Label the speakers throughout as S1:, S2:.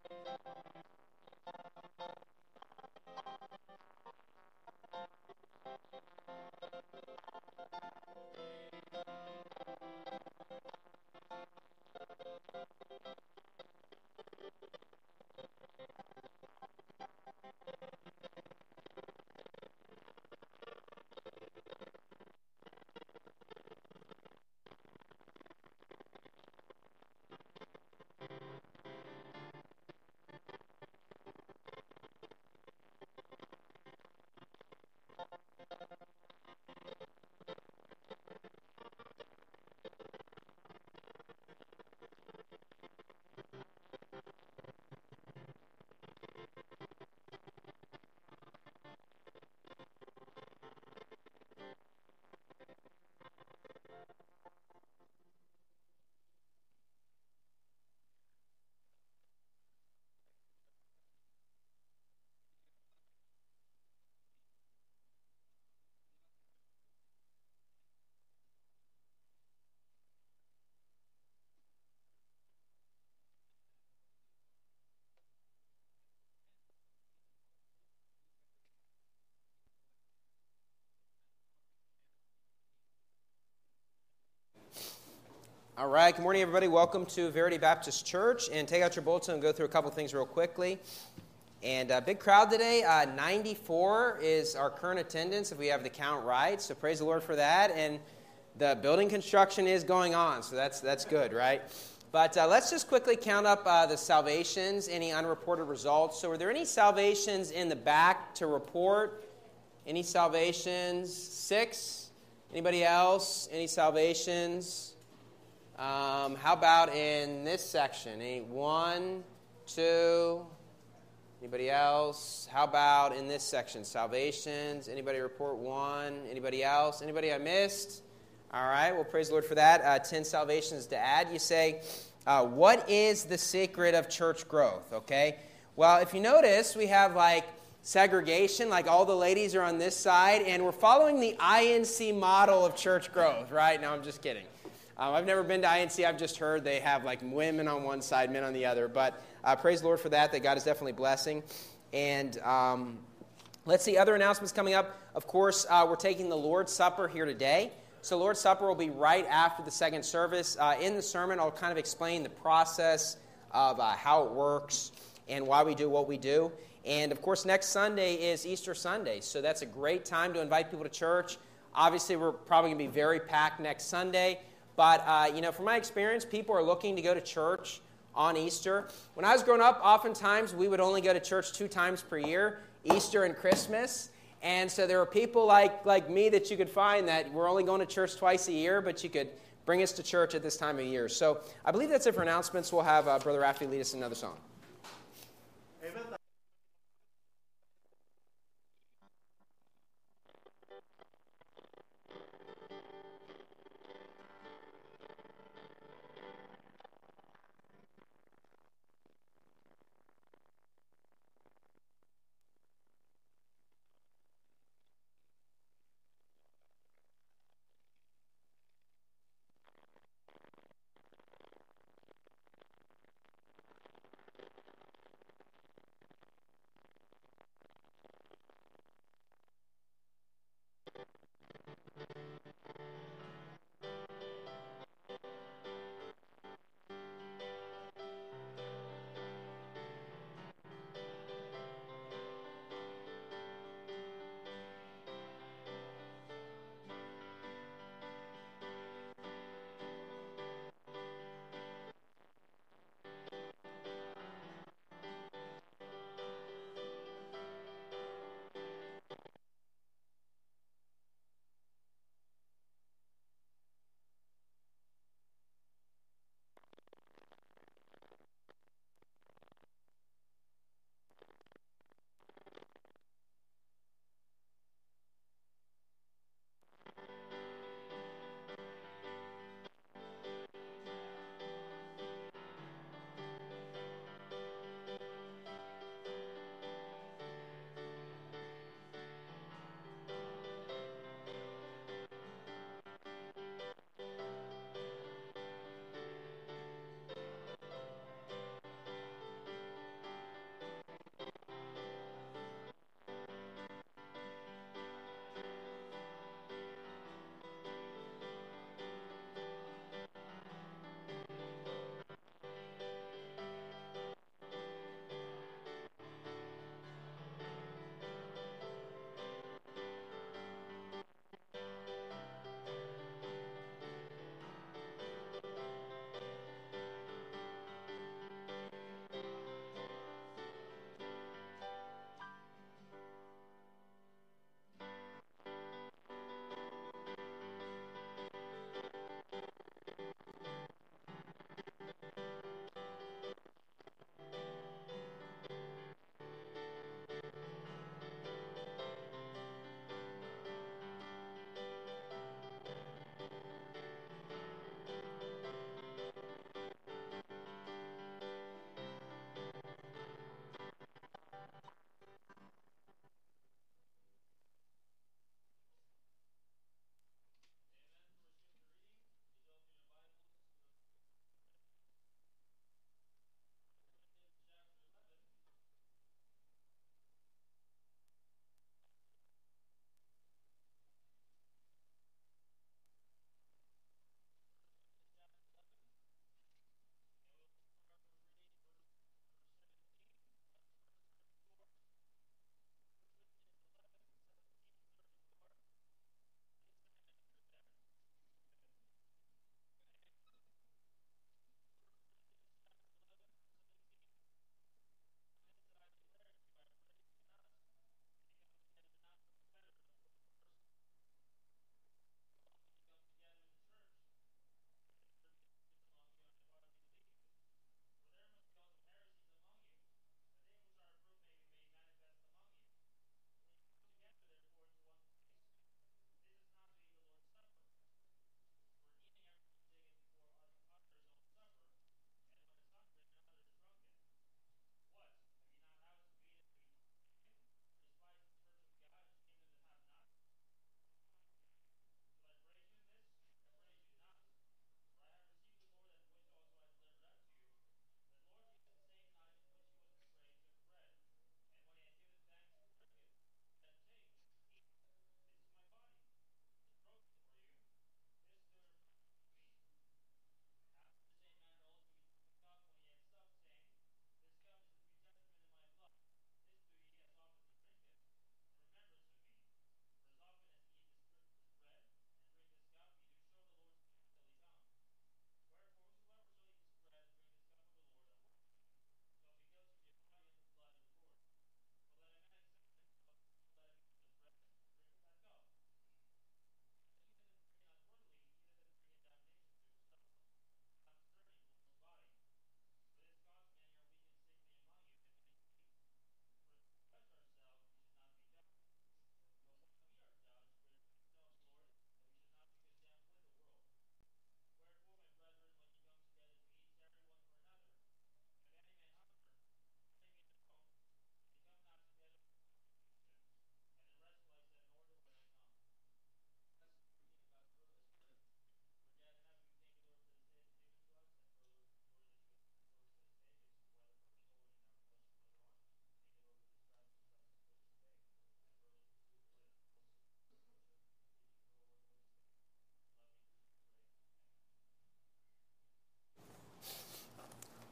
S1: All right, good morning, everybody. Welcome to Verity Baptist Church. And take out your bulletin and go through a couple things real quickly. And big crowd today. 94 is our current attendance, if we have the count right. So praise the Lord for that. And the building construction is going on, so that's good, right? But let's just quickly count up the salvations, any unreported results. So are there any salvations in the back to report? Any salvations? 6? Anybody else? Any salvations? How about in this section? 1, 2, anybody else? How about in this section? Salvations. Anybody report 1? Anybody else? Anybody I missed? All right, well, praise the Lord for that. 10 salvations to add. You say, what is the secret of church growth? Okay, well, if you notice, we have like segregation, like all the ladies are on this side, and we're following the INC model of church growth, right? No, I'm just kidding. I've never been to INC. I've just heard they have like women on one side, men on the other. But praise the Lord for that God is definitely blessing. And let's see, other announcements coming up. Of course, we're taking the Lord's Supper here today. So Lord's Supper will be right after the second service. In the sermon, I'll kind of explain the process of how it works and why we do what we do. And, of course, next Sunday is Easter Sunday. So that's a great time to invite people to church. Obviously, we're probably going to be very packed next Sunday. But, from my experience, people are looking to go to church on Easter. When I was growing up, oftentimes we would only go to church 2 times per year, Easter and Christmas. And so there were people like me that you could find that we're only going to church twice a year, but you could bring us to church at this time of year. So I believe that's it for announcements. We'll have Brother Rafi lead us in another song.
S2: Amen.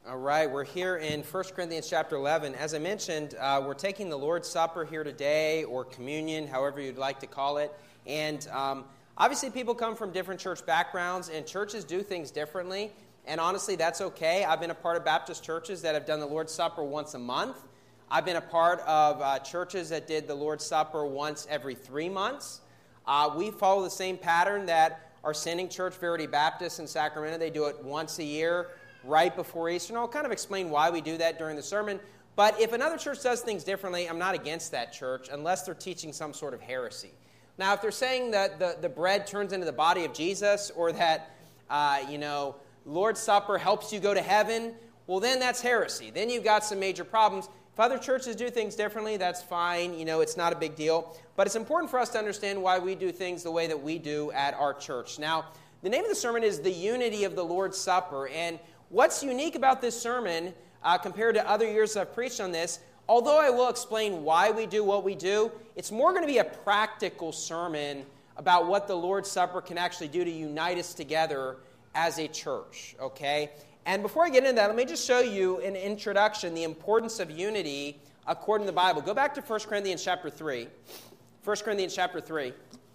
S1: All right, we're here in 1 Corinthians chapter 11. As I mentioned, we're taking the Lord's Supper here today, or communion, however you'd like to call it. And obviously people come from different church backgrounds, and churches do things differently. And honestly, that's okay. I've been a part of Baptist churches that have done the Lord's Supper once a month. I've been a part of churches that did the Lord's Supper once every 3 months. We follow the same pattern that our sending church, Verity Baptist in Sacramento, they do it once a year, right before Easter. And I'll kind of explain why we do that during the sermon. But if another church does things differently, I'm not against that church unless they're teaching some sort of heresy. Now, if they're saying that the bread turns into the body of Jesus, or that, Lord's Supper helps you go to heaven, well, then that's heresy. Then you've got some major problems. If other churches do things differently, that's fine. It's not a big deal. But it's important for us to understand why we do things the way that we do at our church. Now, the name of the sermon is The Unity of the Lord's Supper. And what's unique about this sermon compared to other years I've preached on this, although I will explain why we do what we do, it's more going to be a practical sermon about what the Lord's Supper can actually do to unite us together as a church, okay? And before I get into that, let me just show you an introduction, the importance of unity according to the Bible. Go back to 1 Corinthians chapter 3. 1 Corinthians chapter 3.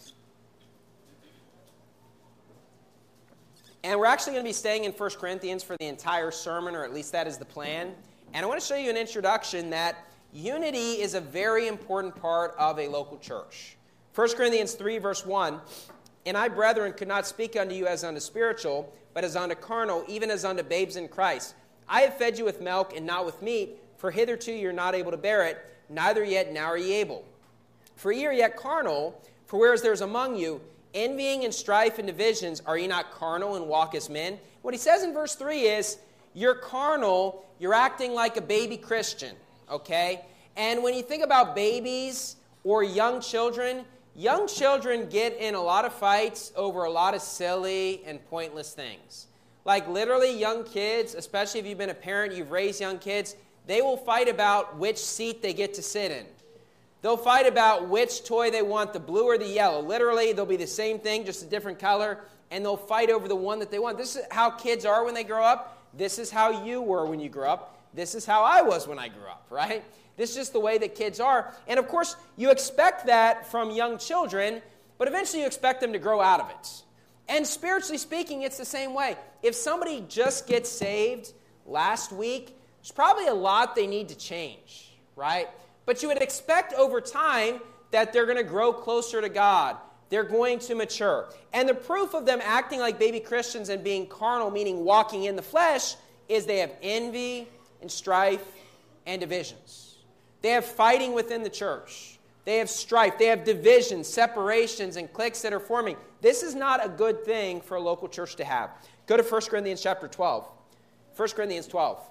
S1: And we're actually going to be staying in 1 Corinthians for the entire sermon, or at least that is the plan. And I want to show you an introduction that unity is a very important part of a local church. 1 Corinthians 3, verse 1, "And I, brethren, could not speak unto you as unto spiritual, but as unto carnal, even as unto babes in Christ. I have fed you with milk and not with meat, for hitherto you are not able to bear it, neither yet now are ye able. For ye are yet carnal, for whereas there is among you envying and strife and divisions, are ye not carnal and walk as men?" What he says in verse 3 is, you're carnal, you're acting like a baby Christian, okay? And when you think about babies or young children get in a lot of fights over a lot of silly and pointless things. Like literally young kids, especially if you've been a parent, you've raised young kids, they will fight about which seat they get to sit in. They'll fight about which toy they want, the blue or the yellow. Literally, they'll be the same thing, just a different color, and they'll fight over the one that they want. This is how kids are when they grow up. This is how you were when you grew up. This is how I was when I grew up, right? This is just the way that kids are. And of course, you expect that from young children, but eventually you expect them to grow out of it. And spiritually speaking, it's the same way. If somebody just gets saved last week, there's probably a lot they need to change, right? But you would expect over time that they're going to grow closer to God. They're going to mature. And the proof of them acting like baby Christians and being carnal, meaning walking in the flesh, is they have envy and strife and divisions. They have fighting within the church. They have strife. They have divisions, separations, and cliques that are forming. This is not a good thing for a local church to have. Go to 1 Corinthians chapter 12. 1 Corinthians 12.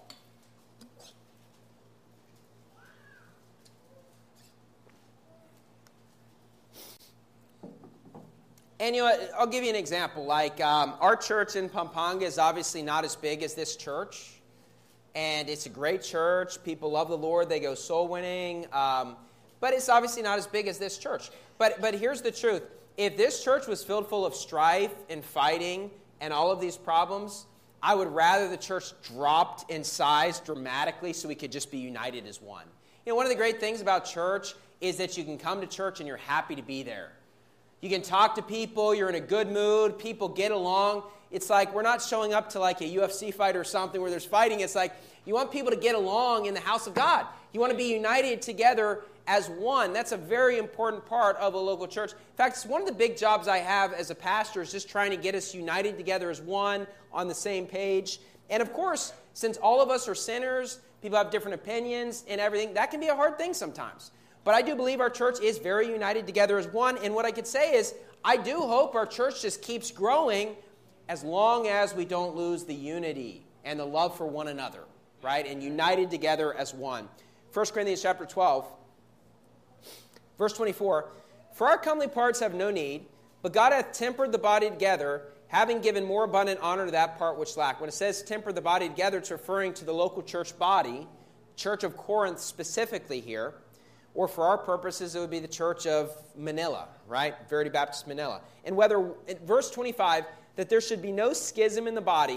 S1: And I'll give you an example. Like our church in Pampanga is obviously not as big as this church. And it's a great church. People love the Lord. They go soul winning. But it's obviously not as big as this church. But here's the truth. If this church was filled full of strife and fighting and all of these problems, I would rather the church dropped in size dramatically so we could just be united as one. One of the great things about church is that you can come to church and you're happy to be there. You can talk to people. You're in a good mood. People get along. It's like we're not showing up to like a UFC fight or something where there's fighting. It's like you want people to get along in the house of God. You want to be united together as one. That's a very important part of a local church. In fact, it's one of the big jobs I have as a pastor is just trying to get us united together as one on the same page. And of course, since all of us are sinners, people have different opinions and everything, that can be a hard thing sometimes. But I do believe our church is very united together as one. And what I could say is I do hope our church just keeps growing as long as we don't lose the unity and the love for one another, right? And united together as one. 1 Corinthians chapter 12, verse 24. "For our comely parts have no need, but God hath tempered the body together, having given more abundant honor to that part which lacked." When it says temper the body together, it's referring to the local church body, Church of Corinth specifically here. Or for our purposes, it would be the Church of Manila, right? Verity Baptist Manila. And whether, in verse 25, that there should be no schism in the body,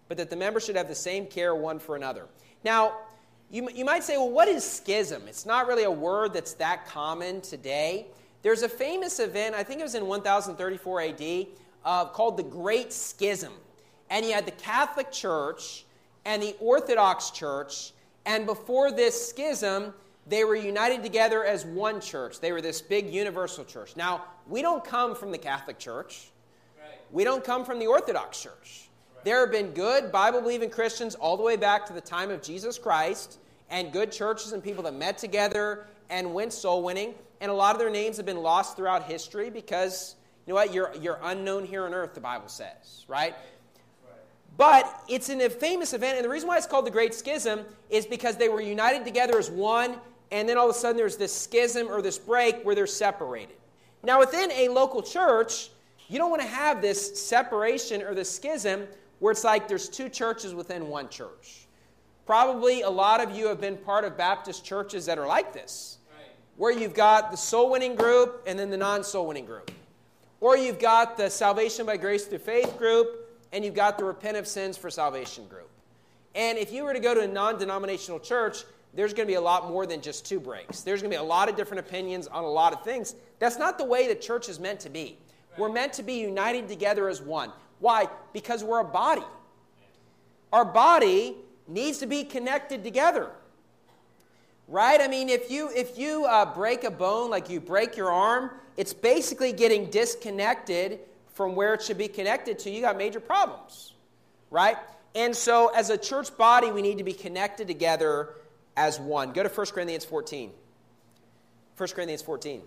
S1: but that the members should have the same care one for another. Now, you might say, well, what is schism? It's not really a word that's that common today. There's a famous event, I think it was in 1034 AD, called the Great Schism. And you had the Catholic Church and the Orthodox Church, and before this schism, they were united together as one church. They were this big universal church. Now, we don't come from the Catholic Church. Right. We don't come from the Orthodox Church. Right. There have been good Bible-believing Christians all the way back to the time of Jesus Christ, and good churches and people that met together and went soul winning. And a lot of their names have been lost throughout history because, you know what, you're unknown here on earth, the Bible says, right? But it's in a famous event, and the reason why it's called the Great Schism is because they were united together as one, and then all of a sudden there's this schism or this break where they're separated. Now, within a local church, you don't want to have this separation or this schism where it's like there's two churches within one church. Probably a lot of you have been part of Baptist churches that are like this, where you've got the soul-winning group and then the non-soul-winning group. Or you've got the salvation by grace through faith group, and you've got the repent of sins for salvation group. And if you were to go to a non-denominational church, there's going to be a lot more than just two breaks. There's going to be a lot of different opinions on a lot of things. That's not the way the church is meant to be. We're meant to be united together as one. Why? Because we're a body. Our body needs to be connected together. Right? I mean, if you break a bone, like you break your arm, it's basically getting disconnected from where it should be connected to. You got major problems. Right? And so as a church body, we need to be connected together as one. Go to 1 Corinthians 14. 1 Corinthians 14.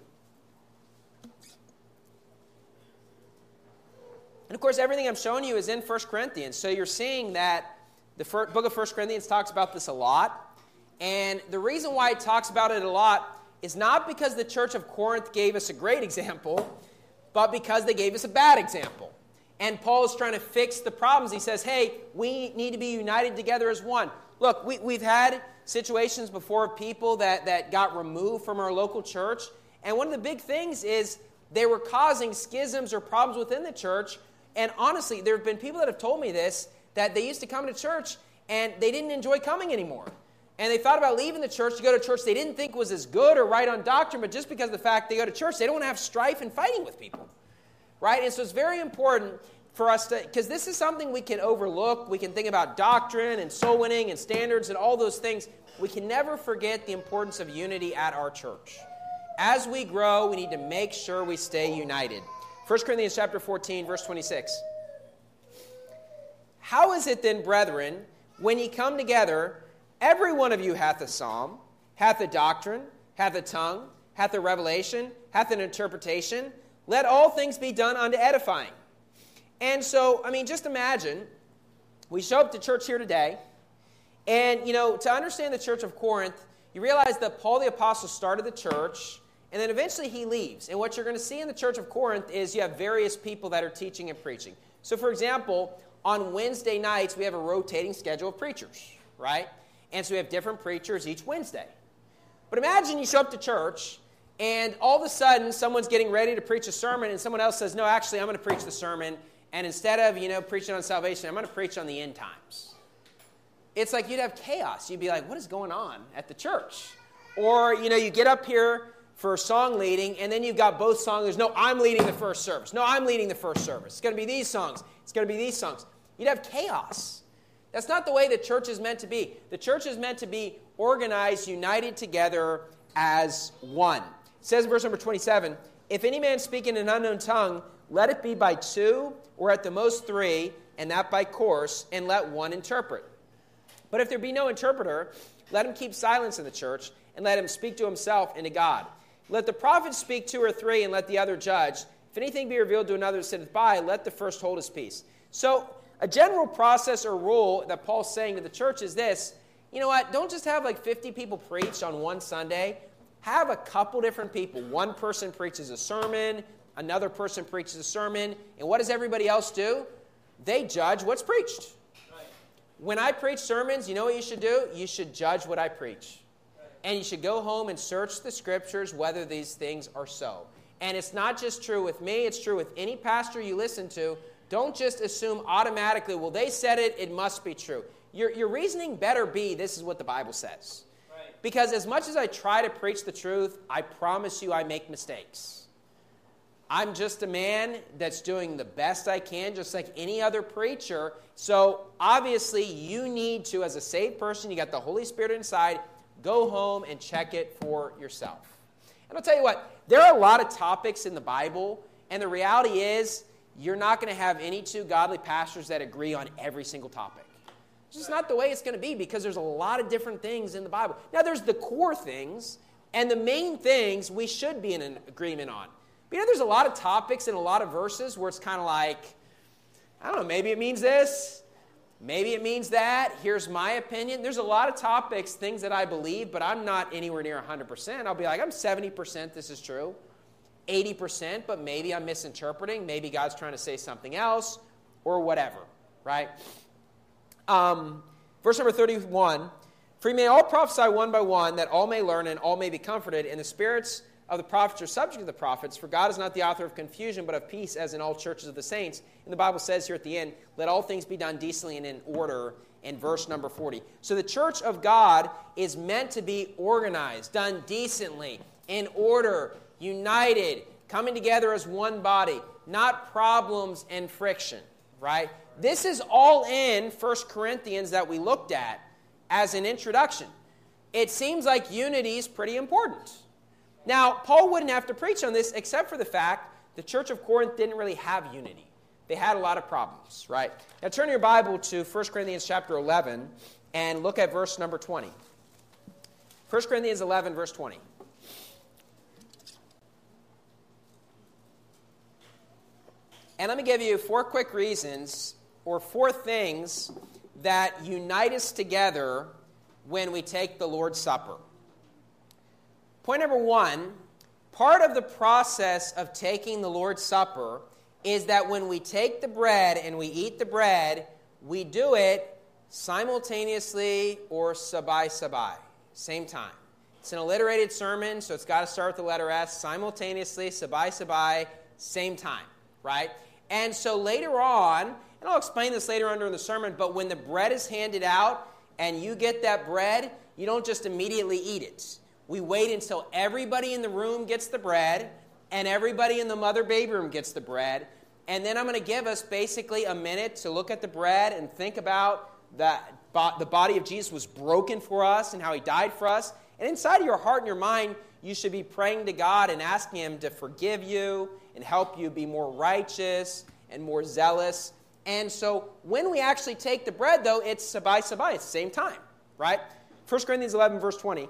S1: And of course, everything I'm showing you is in 1 Corinthians. So you're seeing that the book of 1 Corinthians talks about this a lot. And the reason why it talks about it a lot is not because the church of Corinth gave us a great example, but because they gave us a bad example. And Paul is trying to fix the problems. He says, hey, we need to be united together as one. Look, we've had situations before of people that got removed from our local church. And one of the big things is they were causing schisms or problems within the church. And honestly, there have been people that have told me this, that they used to come to church and they didn't enjoy coming anymore. And they thought about leaving the church to go to church they didn't think was as good or right on doctrine, but just because of the fact they go to church, they don't want to have strife and fighting with people. Right? And so it's very important for us to, because this is something we can overlook. We can think about doctrine and soul winning and standards and all those things. We can never forget the importance of unity at our church. As we grow, we need to make sure we stay united. 1 Corinthians chapter 14, verse 26. How is it then, brethren, when ye come together, every one of you hath a psalm, hath a doctrine, hath a tongue, hath a revelation, hath an interpretation? Let all things be done unto edifying. And so, I mean, just imagine, we show up to church here today, and, you know, to understand the church of Corinth, you realize that Paul the Apostle started the church, and then eventually he leaves. And what you're going to see in the church of Corinth is you have various people that are teaching and preaching. So, for example, on Wednesday nights, we have a rotating schedule of preachers, right? And so we have different preachers each Wednesday. But imagine you show up to church, and all of a sudden, someone's getting ready to preach a sermon, and someone else says, no, actually, I'm going to preach the sermon, and instead of, preaching on salvation, I'm going to preach on the end times. It's like you'd have chaos. You'd be like, what is going on at the church? Or, you get up here for song leading, and then you've got both songers. No, I'm leading the first service. No, I'm leading the first service. It's going to be these songs. It's going to be these songs. You'd have chaos. That's not the way the church is meant to be. The church is meant to be organized, united together as one. It says in verse number 27, if any man speak in an unknown tongue, let it be by two, or at the most three, and that by course, and let one interpret. But if there be no interpreter, let him keep silence in the church, and let him speak to himself and to God. Let the prophet speak two or three, and let the other judge. If anything be revealed to another that sitteth by, let the first hold his peace. So, a general process or rule that Paul's saying to the church is this, you know what, don't just have like 50 people preach on one Sunday. Have a couple different people. One person preaches a sermon, another person preaches a sermon, and what does everybody else do? They judge what's preached. Right. When I preach sermons, you know what you should do? You should judge what I preach. Right. And you should go home and search the scriptures whether these things are so. And it's not just true with me, it's true with any pastor you listen to. Don't just assume automatically, well, they said it, it must be true. Your reasoning better be, this is what the Bible says. Right. Because as much as I try to preach the truth, I promise you I make mistakes. I'm just a man that's doing the best I can, just like any other preacher. So obviously you need to, as a saved person, you got the Holy Spirit inside, go home and check it for yourself. And I'll tell you what, there are a lot of topics in the Bible, and the reality is you're not going to have any two godly pastors that agree on every single topic. It's just not the way it's going to be because there's a lot of different things in the Bible. Now, there's the core things, and the main things we should be in an agreement on. But there's a lot of topics and a lot of verses where it's kind of like, I don't know, maybe it means this, maybe it means that, here's my opinion. There's a lot of topics, things that I believe, but I'm not anywhere near 100%. I'll be like, I'm 70% this is true, 80%, but maybe I'm misinterpreting, maybe God's trying to say something else, or whatever, right? Verse number 31, for you may all prophesy one by one, that all may learn and all may be comforted, and the spirits of the prophets are subject to the prophets, for God is not the author of confusion, but of peace, as in all churches of the saints. And the Bible says here at the end, let all things be done decently and in order, in verse number 40. So the church of God is meant to be organized, done decently, in order, united, coming together as one body, not problems and friction, right? This is all in 1 Corinthians that we looked at as an introduction. It seems like unity is pretty important. Now, Paul wouldn't have to preach on this except for the fact the church of Corinth didn't really have unity. They had a lot of problems, right? Now, turn your Bible to 1 Corinthians chapter 11 and look at verse number 20. 1 Corinthians 11, verse 20. And let me give you 4 quick reasons or 4 things that unite us together when we take the Lord's Supper. Point number 1, part of the process of taking the Lord's Supper is that when we take the bread and we eat the bread, we do it simultaneously or sabai, same time. It's an alliterated sermon, so it's got to start with the letter S, simultaneously, sabai, same time, right? And so later on, and I'll explain this later on during the sermon, but when the bread is handed out and you get that bread, you don't just immediately eat it. We wait until everybody in the room gets the bread and everybody in the mother-baby room gets the bread. And then I'm going to give us basically a minute to look at the bread and think about that the body of Jesus was broken for us and how he died for us. And inside of your heart and your mind, you should be praying to God and asking him to forgive you and help you be more righteous and more zealous. And so when we actually take the bread, though, it's sabai, it's the same time, right? 1 Corinthians 11, verse 20.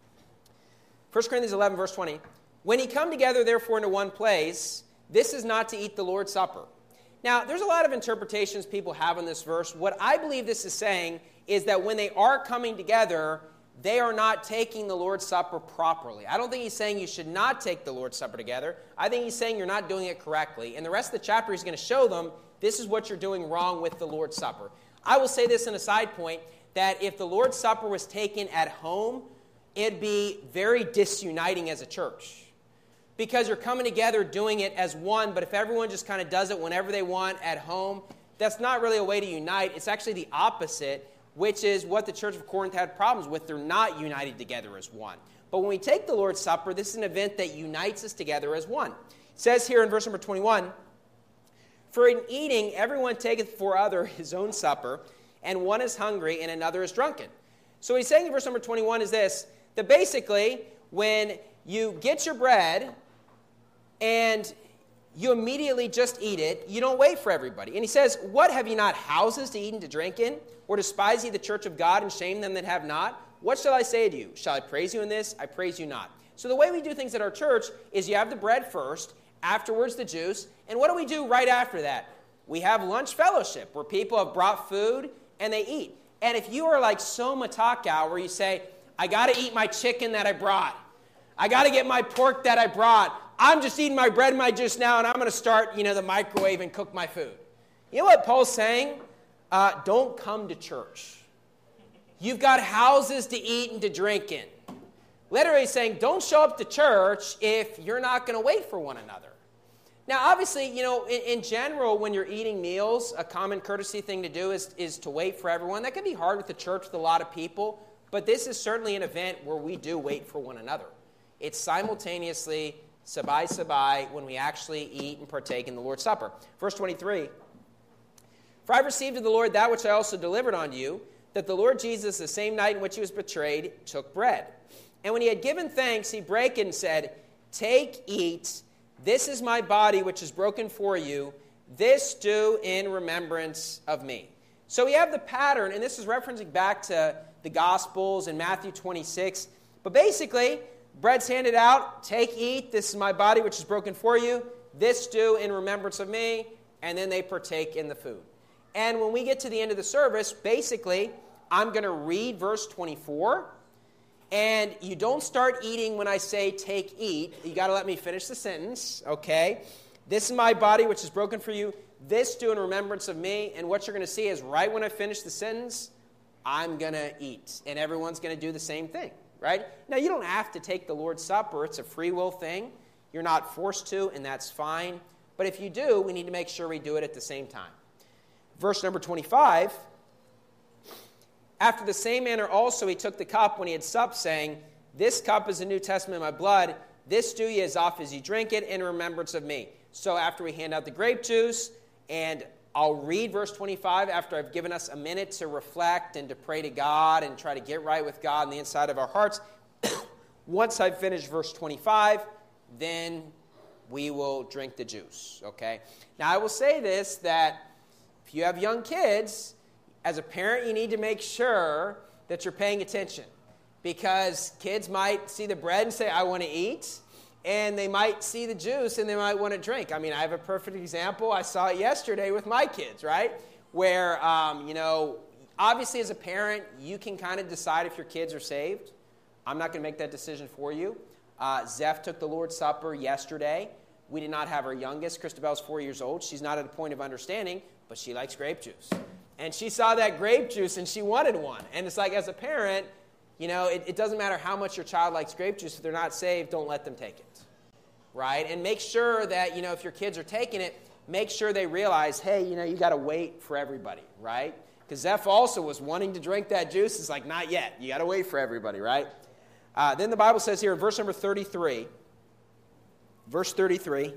S1: 1 Corinthians 11, verse 20. When ye come together, therefore, into one place, this is not to eat the Lord's Supper. Now, there's a lot of interpretations people have on this verse. What I believe this is saying is that when they are coming together, they are not taking the Lord's Supper properly. I don't think he's saying you should not take the Lord's Supper together. I think he's saying you're not doing it correctly. And the rest of the chapter, he's going to show them this is what you're doing wrong with the Lord's Supper. I will say this in a side point, that if the Lord's Supper was taken at home, it'd be very disuniting as a church. Because you're coming together doing it as one, but if everyone just kind of does it whenever they want at home, that's not really a way to unite. It's actually the opposite, which is what the church of Corinth had problems with. They're not united together as one. But when we take the Lord's Supper, this is an event that unites us together as one. It says here in verse number 21, for in eating, everyone taketh for other his own supper, and one is hungry and another is drunken. So what he's saying in verse number 21 is this, that basically when you get your bread and you immediately just eat it, you don't wait for everybody. And he says, what, have ye not houses to eat and to drink in? Or despise ye the church of God and shame them that have not? What shall I say to you? Shall I praise you in this? I praise you not. So the way we do things at our church is you have the bread first, afterwards the juice, and what do we do right after that? We have lunch fellowship where people have brought food and they eat. And if you are like so mataka where you say, I got to eat my chicken that I brought. I got to get my pork that I brought. I'm just eating my bread and my juice now, and I'm going to start, the microwave and cook my food. You know what Paul's saying? Don't come to church. You've got houses to eat and to drink in. Literally saying, don't show up to church if you're not going to wait for one another. Now, obviously, in general, when you're eating meals, a common courtesy thing to do is to wait for everyone. That can be hard with the church with a lot of people, but this is certainly an event where we do wait for one another. It's simultaneously, sabai, when we actually eat and partake in the Lord's Supper. Verse 23, for I received of the Lord that which I also delivered unto you, that the Lord Jesus, the same night in which he was betrayed, took bread. And when he had given thanks, he brake it and said, take, eat, this is my body which is broken for you. This do in remembrance of me. So we have the pattern, and this is referencing back to the Gospels in Matthew 26. But basically, bread's handed out, take, eat, this is my body which is broken for you. This do in remembrance of me. And then they partake in the food. And when we get to the end of the service, basically, I'm going to read verse 24. And you don't start eating when I say take, eat. You got to let me finish the sentence, okay? This is my body which is broken for you. This do in remembrance of me. And what you're going to see is right when I finish the sentence, I'm going to eat. And everyone's going to do the same thing, right? Now, you don't have to take the Lord's Supper. It's a free will thing. You're not forced to, and that's fine. But if you do, we need to make sure we do it at the same time. Verse number 25, after the same manner also he took the cup when he had supped, saying, this cup is the New Testament in my blood. This do ye as oft as ye drink it in remembrance of me. So after we hand out the grape juice, and I'll read verse 25 after I've given us a minute to reflect and to pray to God and try to get right with God in the inside of our hearts. Once I've finished verse 25, then we will drink the juice, okay? Now I will say this, that if you have young kids, as a parent, you need to make sure that you're paying attention, because kids might see the bread and say, I want to eat, and they might see the juice and they might want to drink. I mean, I have a perfect example. I saw it yesterday with my kids, right? Where, obviously as a parent, you can kind of decide if your kids are saved. I'm not going to make that decision for you. Zeph took the Lord's Supper yesterday. We did not have our youngest. Christabel's 4 years old. She's not at a point of understanding, but she likes grape juice. And she saw that grape juice, and she wanted one. And it's like, as a parent, it doesn't matter how much your child likes grape juice. If they're not saved, don't let them take it, right? And make sure that, if your kids are taking it, make sure they realize, hey, you got to wait for everybody, right? Because Zeph also was wanting to drink that juice. It's like, not yet. You got to wait for everybody, right? Then the Bible says here in verse number 33, verse 33,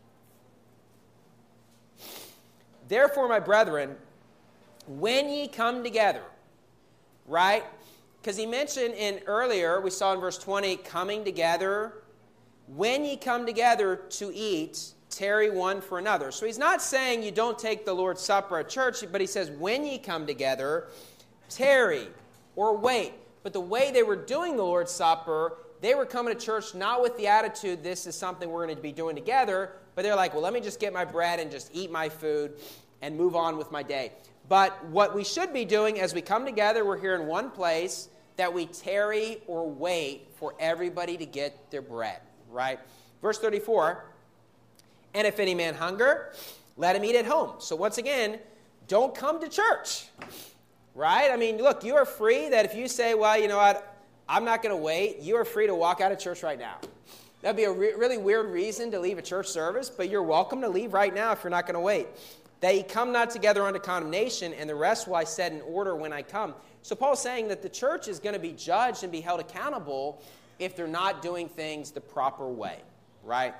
S1: therefore, my brethren, when ye come together, right? Because he mentioned earlier, we saw in verse 20, coming together. When ye come together to eat, tarry one for another. So he's not saying you don't take the Lord's Supper at church, but he says when ye come together, tarry or wait. But the way they were doing the Lord's Supper, they were coming to church not with the attitude, this is something we're going to be doing together, but they're like, well, let me just get my bread and just eat my food and move on with my day. But what we should be doing as we come together, we're here in one place, that we tarry or wait for everybody to get their bread, right? Verse 34, and if any man hunger, let him eat at home. So once again, don't come to church, right? I mean, look, you are free that if you say, well, you know what, I'm not going to wait, you are free to walk out of church right now. That would be a really weird reason to leave a church service, but you're welcome to leave right now if you're not going to wait. That ye come not together unto condemnation, and the rest will I set in order when I come. So Paul's saying that the church is going to be judged and be held accountable if they're not doing things the proper way, right?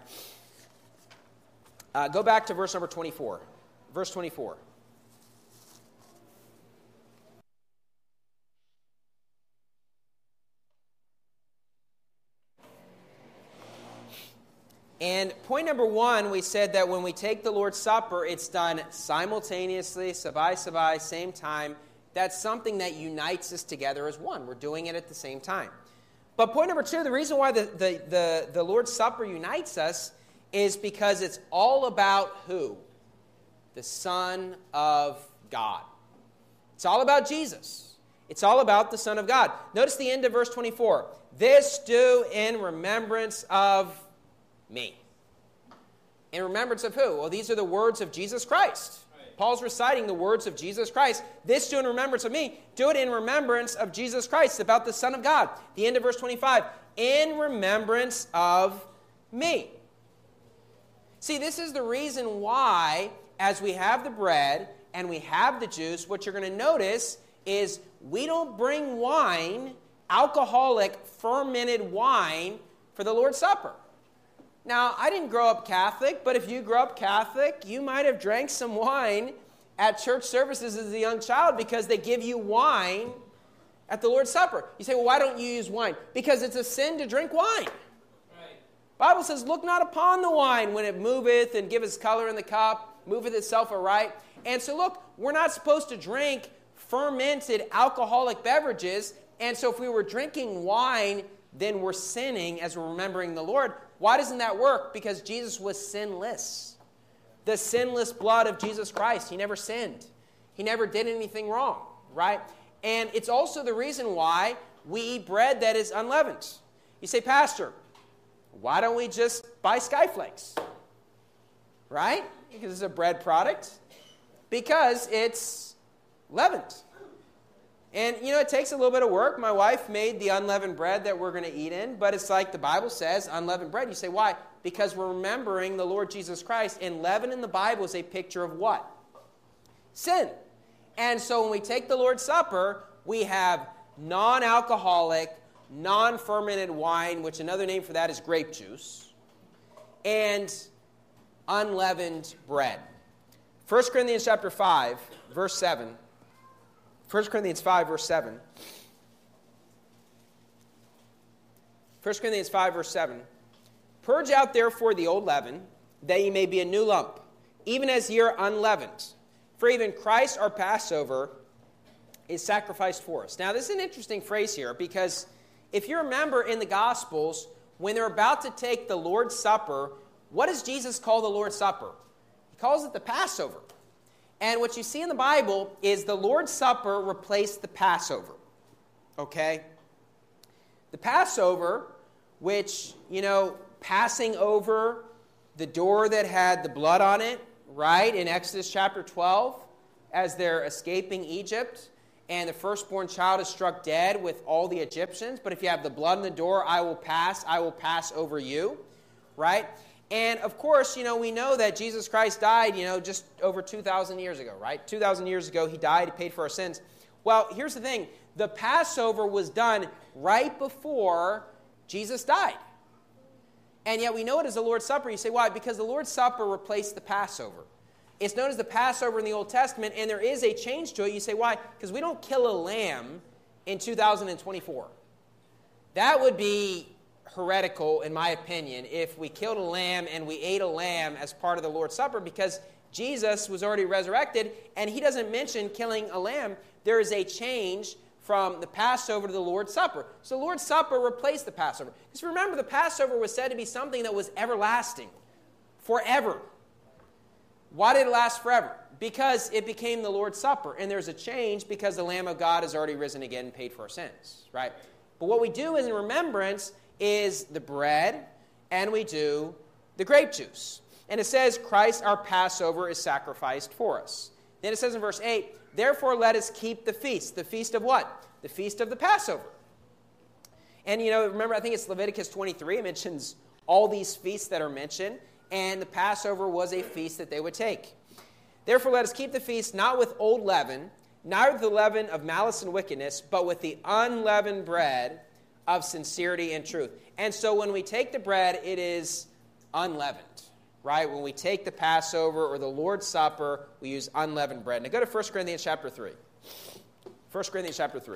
S1: Go back to verse number 24. Verse 24. And point number one, we said that when we take the Lord's Supper, it's done simultaneously, sabai, same time. That's something that unites us together as one. We're doing it at the same time. But point number two, the reason why the Lord's Supper unites us is because it's all about who? The Son of God. It's all about Jesus. It's all about the Son of God. Notice the end of verse 24. This do in remembrance of me. In remembrance of who? Well, these are the words of Jesus Christ. Right. Paul's reciting the words of Jesus Christ. This do in remembrance of me. Do it in remembrance of Jesus Christ, about the Son of God. The end of verse 25. In remembrance of me. See, this is the reason why, as we have the bread and we have the juice, what you're going to notice is we don't bring wine, alcoholic, fermented wine, for the Lord's Supper. Now, I didn't grow up Catholic, but if you grew up Catholic, you might have drank some wine at church services as a young child because they give you wine at the Lord's Supper. You say, well, why don't you use wine? Because it's a sin to drink wine. Bible says, look not upon the wine when it moveth and giveth color in the cup, moveth itself aright. And so look, we're not supposed to drink fermented alcoholic beverages. And so if we were drinking wine, then we're sinning as we're remembering the Lord. Why doesn't that work? Because Jesus was sinless. The sinless blood of Jesus Christ. He never sinned. He never did anything wrong, right? And it's also the reason why we eat bread that is unleavened. You say, Pastor, why don't we just buy Skyflakes? Right? Because it's a bread product. Because it's leavened. And, it takes a little bit of work. My wife made the unleavened bread that we're going to eat in. But it's like the Bible says, unleavened bread. You say, why? Because we're remembering the Lord Jesus Christ. And leaven in the Bible is a picture of what? Sin. And so when we take the Lord's Supper, we have non-alcoholic, non-fermented wine, which another name for that is grape juice, and unleavened bread. 1 Corinthians chapter 5, verse 7. 1 Corinthians 5, verse 7. 1 Corinthians 5, verse 7. Purge out therefore the old leaven, that ye may be a new lump, even as ye are unleavened. For even Christ our Passover is sacrificed for us. Now, this is an interesting phrase here, because if you remember in the Gospels, when they're about to take the Lord's Supper, what does Jesus call the Lord's Supper? He calls it the Passover. And what you see in the Bible is the Lord's Supper replaced the Passover. Okay? The Passover, which, passing over the door that had the blood on it, right, in Exodus chapter 12, as they're escaping Egypt, and the firstborn child is struck dead with all the Egyptians. But if you have the blood in the door, I will pass over you, right? And, of course, we know that Jesus Christ died, just over 2,000 years ago, right? 2,000 years ago, he died, he paid for our sins. Well, here's the thing. The Passover was done right before Jesus died. And yet we know it as the Lord's Supper. You say, why? Because the Lord's Supper replaced the Passover. It's known as the Passover in the Old Testament, and there is a change to it. You say, why? Because we don't kill a lamb in 2024. That would be heretical, in my opinion, if we killed a lamb and we ate a lamb as part of the Lord's Supper, because Jesus was already resurrected, and he doesn't mention killing a lamb. There is a change from the Passover to the Lord's Supper. So the Lord's Supper replaced the Passover. Because remember, the Passover was said to be something that was everlasting, forever. Why did it last forever? Because it became the Lord's Supper, and there's a change because the Lamb of God has already risen again and paid for our sins, right? But what we do in remembrance is the bread, and we do the grape juice. And it says, Christ our Passover is sacrificed for us. Then it says in verse 8, therefore let us keep the feast. The feast of what? The feast of the Passover. And, remember, I think it's Leviticus 23. It mentions all these feasts that are mentioned. And the Passover was a feast that they would take. Therefore, let us keep the feast not with old leaven, neither with the leaven of malice and wickedness, but with the unleavened bread of sincerity and truth. And so when we take the bread, it is unleavened, right? When we take the Passover or the Lord's Supper, we use unleavened bread. Now go to 1 Corinthians chapter 3. 1 Corinthians chapter 3.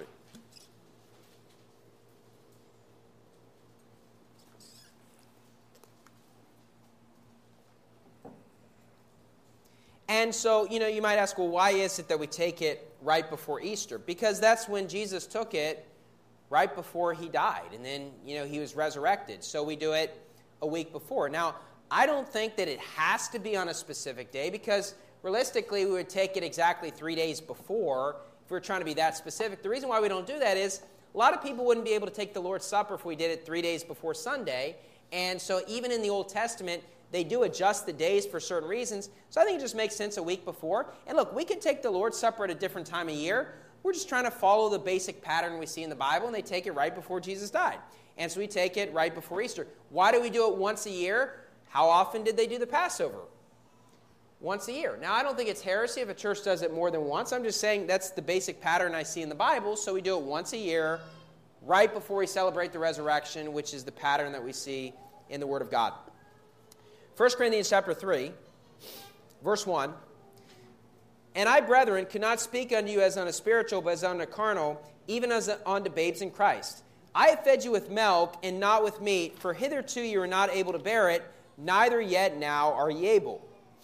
S1: And so, you might ask, well, why is it that we take it right before Easter? Because that's when Jesus took it right before he died. And then, he was resurrected. So we do it a week before. Now, I don't think that it has to be on a specific day because realistically we would take it exactly 3 days before if we were trying to be that specific. The reason why we don't do that is a lot of people wouldn't be able to take the Lord's Supper if we did it 3 days before Sunday. And so even in the Old Testament, they do adjust the days for certain reasons. So I think it just makes sense a week before. And look, we could take the Lord's Supper at a different time of year. We're just trying to follow the basic pattern we see in the Bible, and they take it right before Jesus died. And so we take it right before Easter. Why do we do it once a year? How often did they do the Passover? Once a year. Now, I don't think it's heresy if a church does it more than once. I'm just saying that's the basic pattern I see in the Bible. So we do it once a year, right before we celebrate the resurrection, which is the pattern that we see in the Word of God. 1 Corinthians chapter 3, verse 1. And I, brethren, could not speak unto you as unto spiritual, but as unto carnal, even as unto babes in Christ. I have fed you with milk, and not with meat, for hitherto you were not able to bear it, neither yet now are ye able.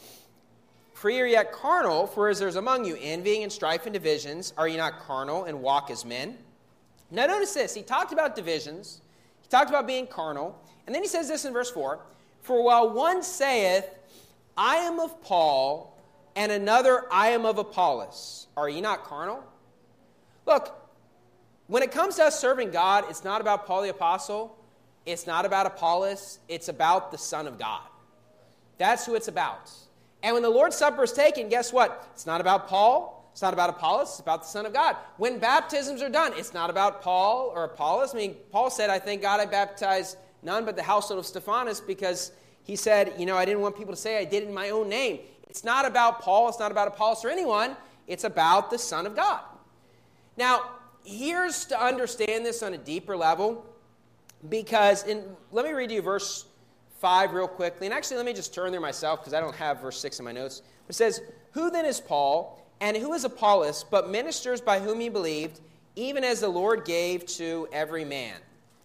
S1: For ye are yet carnal, for as there is among you envying and strife and divisions, are ye not carnal and walk as men? Now notice this. He talked about divisions. He talked about being carnal. And then he says this in verse 4. For while one saith, I am of Paul, and another, I am of Apollos, are ye not carnal? Look, when it comes to us serving God, it's not about Paul the Apostle. It's not about Apollos. It's about the Son of God. That's who it's about. And when the Lord's Supper is taken, guess what? It's not about Paul. It's not about Apollos. It's about the Son of God. When baptisms are done, it's not about Paul or Apollos. I mean, Paul said, I thank God I baptized none but the household of Stephanas, because he said, I didn't want people to say I did it in my own name. It's not about Paul. It's not about Apollos or anyone. It's about the Son of God. Now, here's to understand this on a deeper level, because let me read you verse 5 real quickly. And actually, let me just turn there myself, because I don't have verse 6 in my notes. It says, who then is Paul, and who is Apollos, but ministers by whom he believed, even as the Lord gave to every man.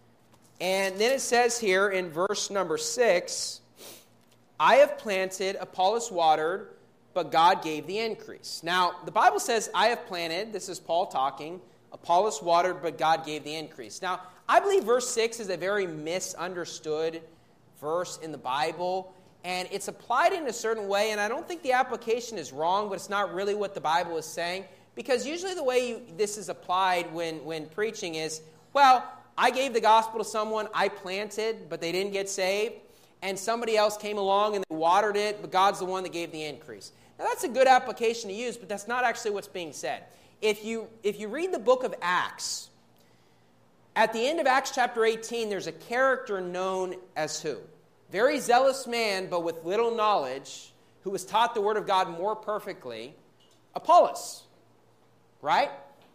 S1: And then it says here in verse number 6, I have planted, Apollos watered, but God gave the increase. Now, the Bible says, I have planted, this is Paul talking, Apollos watered, but God gave the increase. Now, I believe verse 6 is a very misunderstood verse in the Bible, and it's applied in a certain way, and I don't think the application is wrong, but it's not really what the Bible is saying, because usually the way this is applied when preaching is, well, I gave the gospel to someone, I planted, but they didn't get saved, and somebody else came along and they watered it, but God's the one that gave the increase. Now, that's a good application to use, but that's not actually what's being said. If you read the book of Acts, at the end of Acts chapter 18, there's a character known as who? Very zealous man, but with little knowledge, who was taught the word of God more perfectly, Apollos, right?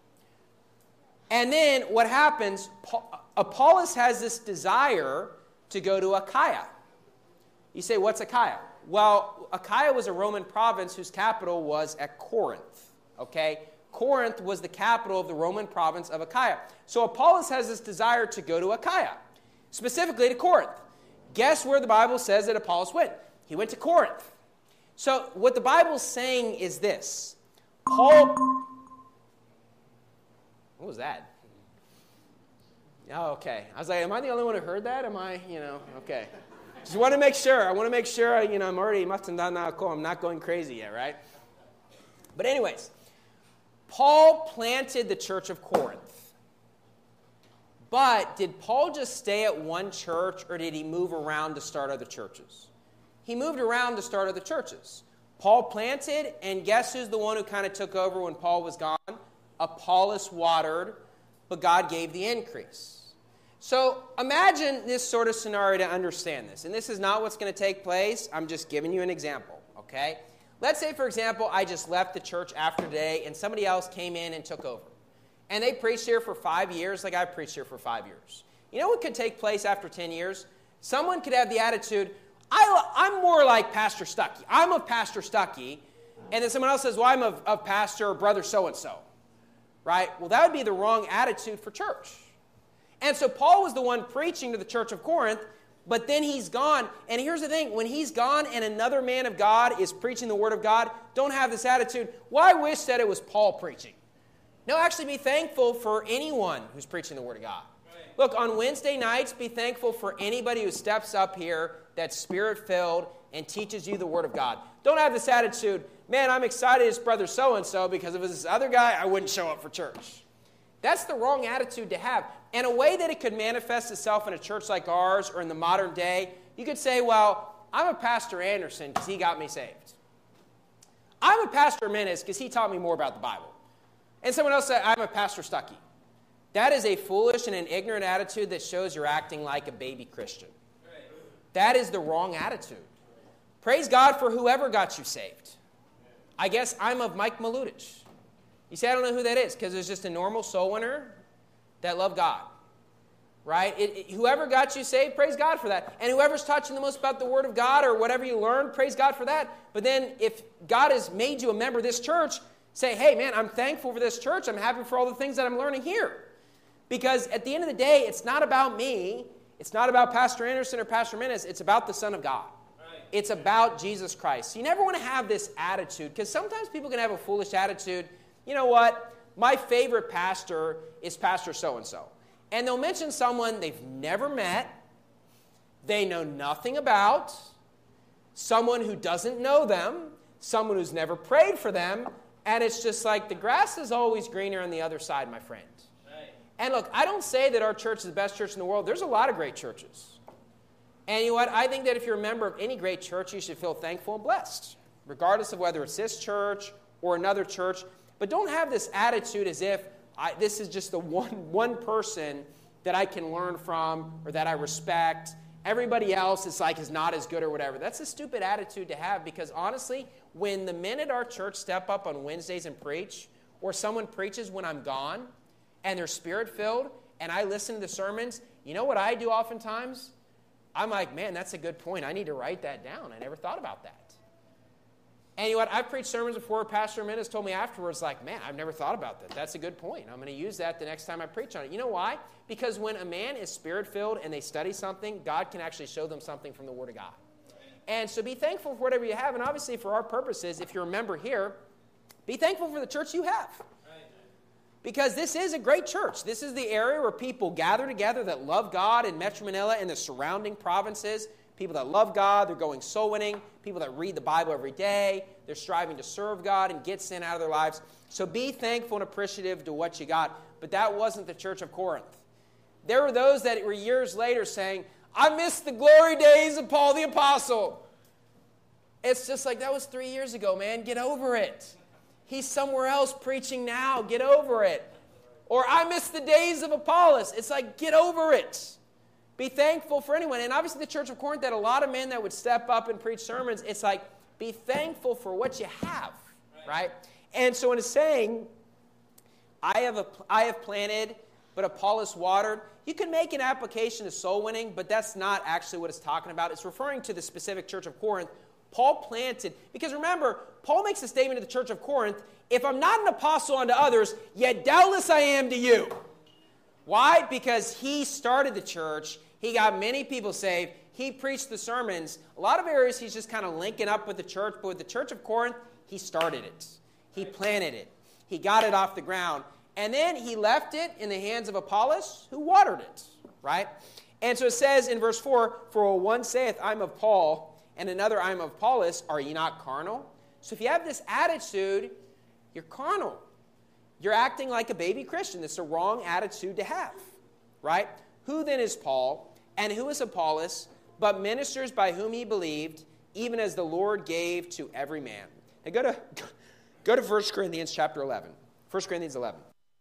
S1: And then what happens, Apollos has this desire to go to Achaia. You say, what's Achaia? Well, Achaia was a Roman province whose capital was at Corinth, okay? Corinth was the capital of the Roman province of Achaia. So Apollos has this desire to go to Achaia, specifically to Corinth. Guess where the Bible says that Apollos went? He went to Corinth. So what the Bible's saying is this. What was that? Oh, okay. I was like, am I the only one who heard that? Am I, okay. Just want to make sure. I want to make sure, I'm already, I'm not going crazy yet, right? But anyways, Paul planted the church of Corinth. But did Paul just stay at one church, or did he move around to start other churches? He moved around to start other churches. Paul planted, and guess who's the one who kind of took over when Paul was gone? Apollos watered, but God gave the increase. So imagine this sort of scenario to understand this. And this is not what's going to take place. I'm just giving you an example, okay? Let's say, for example, I just left the church after today, and somebody else came in and took over. And they preached here for 5 years, like I preached here for 5 years. You know what could take place after 10 years? Someone could have the attitude, I'm more like Pastor Stuckey. I'm of Pastor Stuckey. And then someone else says, well, I'm of Pastor or Brother so-and-so. Right? Well, that would be the wrong attitude for church. And so Paul was the one preaching to the church of Corinth, but then he's gone. And here's the thing. When he's gone and another man of God is preaching the word of God, don't have this attitude, well, I wish that it was Paul preaching. No, actually be thankful for anyone who's preaching the word of God. Right. Look, on Wednesday nights, be thankful for anybody who steps up here that's spirit-filled and teaches you the word of God. Don't have this attitude, man, I'm excited it's Brother so-and-so, because if it was this other guy, I wouldn't show up for church. That's the wrong attitude to have. And a way that it could manifest itself in a church like ours or in the modern day, you could say, well, I'm a Pastor Anderson because he got me saved. I'm a Pastor Menace because he taught me more about the Bible. And someone else said, I'm a Pastor Stuckey. That is a foolish and an ignorant attitude that shows you're acting like a baby Christian. That is the wrong attitude. Praise God for whoever got you saved. I guess I'm of Mike Malutich. You say, I don't know who that is, because it's just a normal soul winner that loved God. Right? Whoever got you saved, praise God for that. And whoever's taught you the most about the Word of God or whatever you learned, praise God for that. But then if God has made you a member of this church, say, hey, man, I'm thankful for this church. I'm happy for all the things that I'm learning here. Because at the end of the day, it's not about me. It's not about Pastor Anderson or Pastor Menace. It's about the Son of God. Right. It's about Jesus Christ. So you never want to have this attitude, because sometimes people can have a foolish attitude. You know what? My favorite pastor is Pastor so-and-so. And they'll mention someone they've never met, they know nothing about, someone who doesn't know them, someone who's never prayed for them, and it's just like the grass is always greener on the other side, my friend. Right. And look, I don't say that our church is the best church in the world. There's a lot of great churches. And you know what? I think that if you're a member of any great church, you should feel thankful and blessed, regardless of whether it's this church or another church. But don't have this attitude as if this is just the one person that I can learn from or that I respect. Everybody else is not as good or whatever. That's a stupid attitude to have, because honestly, when the men at our church step up on Wednesdays and preach, or someone preaches when I'm gone and they're Spirit-filled and I listen to the sermons, you know what I do oftentimes? I'm like, man, that's a good point. I need to write that down. I never thought about that. And you know what? I've preached sermons before. Pastor Menace told me afterwards, like, man, I've never thought about that. That's a good point. I'm going to use that the next time I preach on it. You know why? Because when a man is Spirit-filled and they study something, God can actually show them something from the Word of God. And so be thankful for whatever you have. And obviously, for our purposes, if you're a member here, be thankful for the church you have. Because this is a great church. This is the area where people gather together that love God in Metro Manila and the surrounding provinces. People that love God, they're going soul winning. People that read the Bible every day. They're striving to serve God and get sin out of their lives. So be thankful and appreciative to what you got. But that wasn't the church of Corinth. There were those that were years later saying, I miss the glory days of Paul the Apostle. It's just like, that was 3 years ago, man. Get over it. He's somewhere else preaching now. Get over it. Or I miss the days of Apollos. It's like, get over it. Be thankful for anyone. And obviously the church of Corinth had a lot of men that would step up and preach sermons. It's like, be thankful for what you have, right? And so when it's saying, I have planted, but Apollos watered, you can make an application to soul winning, but that's not actually what it's talking about. It's referring to the specific church of Corinth. Paul planted, because remember, Paul makes a statement to the church of Corinth, if I'm not an apostle unto others, yet doubtless I am to you. Why? Because he started the church. He got many people saved. He preached the sermons. A lot of areas he's just kind of linking up with the church. But with the church of Corinth, he started it. He planted it. He got it off the ground. And then he left it in the hands of Apollos, who watered it. Right? And so it says in verse 4, for one saith, I'm of Paul, and another, I'm of Apollos. Are ye not carnal? So if you have this attitude, you're carnal. You're acting like a baby Christian. It's a wrong attitude to have, right? Who then is Paul, and who is Apollos, but ministers by whom he believed, even as the Lord gave to every man. Now go to 1 Corinthians chapter 11. 1 Corinthians 11.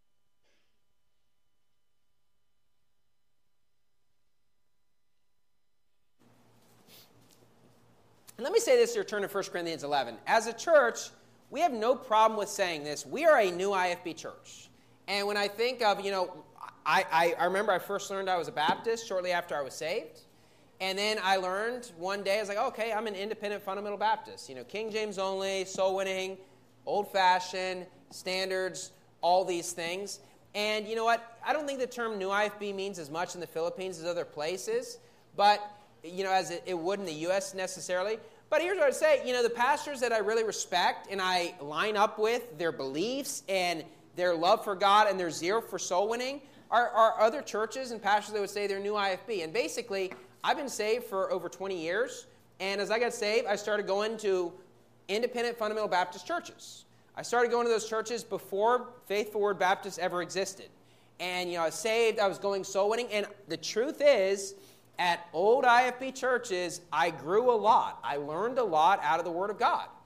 S1: And let me say this to return to 1 Corinthians 11. As a church, we have no problem with saying this. We are a new IFB church. And when I think of, I remember I first learned I was a Baptist shortly after I was saved. And then I learned one day, I was like, okay, I'm an independent fundamental Baptist. King James only, soul winning, old-fashioned, standards, all these things. And you know what? I don't think the term new IFB means as much in the Philippines as other places. But, as it would in the U.S. necessarily. But here's what I'd say. The pastors that I really respect and I line up with, their beliefs and their love for God and their zeal for soul winning are other churches and pastors that would say they're new IFB. And basically, I've been saved for over 20 years. And as I got saved, I started going to independent fundamental Baptist churches. I started going to those churches before Faithful Word Baptist ever existed. And, I was saved. I was going soul winning. And the truth is, at old IFB churches, I grew a lot. I learned a lot out of the Word of God.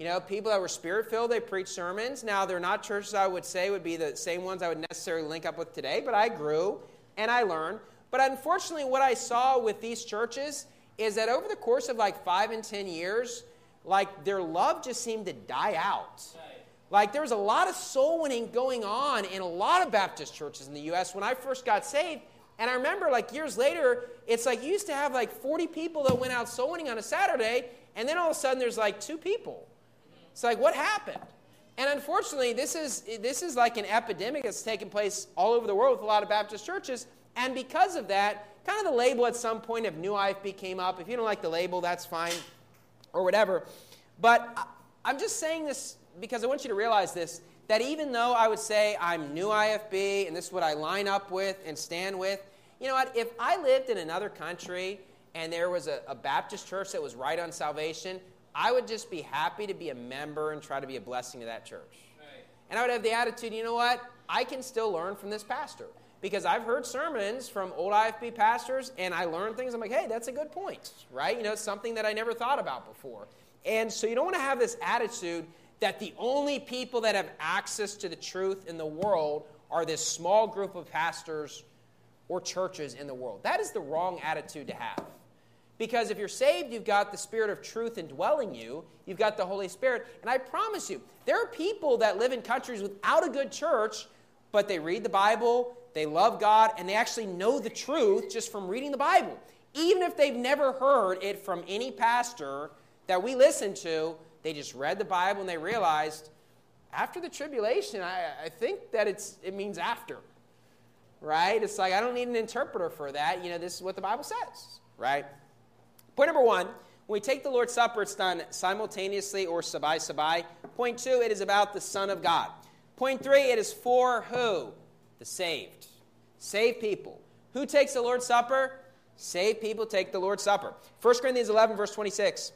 S1: People that were Spirit-filled, they preached sermons. Now, they're not churches I would say would be the same ones I would necessarily link up with today, but I grew and I learned. But unfortunately, what I saw with these churches is that over the course of like 5 and 10 years, like their love just seemed to die out. Like there was a lot of soul winning going on in a lot of Baptist churches in the U.S. when I first got saved. And I remember like years later, it's like you used to have like 40 people that went out soul winning on a Saturday, and then all of a sudden there's like 2 people. It's like, what happened? And unfortunately, this is like an epidemic that's taking place all over the world with a lot of Baptist churches. And because of that, kind of the label at some point of New IFB came up. If you don't like the label, that's fine, or whatever. But I'm just saying this because I want you to realize this, that even though I would say I'm New IFB, and this is what I line up with and stand with, you know what? If I lived in another country and there was a Baptist church that was right on salvation, I would just be happy to be a member and try to be a blessing to that church. Right. And I would have the attitude, you know what? I can still learn from this pastor. Because I've heard sermons from old IFB pastors, and I learned things. I'm like, hey, that's a good point, right? It's something that I never thought about before. And so you don't want to have this attitude that the only people that have access to the truth in the world are this small group of pastors or churches in the world. That is the wrong attitude to have. Because if you're saved, you've got the Spirit of truth indwelling you. You've got the Holy Spirit. And I promise you, there are people that live in countries without a good church, but they read the Bible, they love God, and they actually know the truth just from reading the Bible. Even if they've never heard it from any pastor that we listen to, they just read the Bible and they realized, after the tribulation, I think that it means after. Right? It's like, I don't need an interpreter for that. This is what the Bible says. Right? Point number 1, when we take the Lord's Supper, it's done simultaneously or sabai. Point 2, it is about the Son of God. Point 3, it is for who? The saved. Saved people. Who takes the Lord's Supper? Saved people take the Lord's Supper. 1 Corinthians 11, verse 26.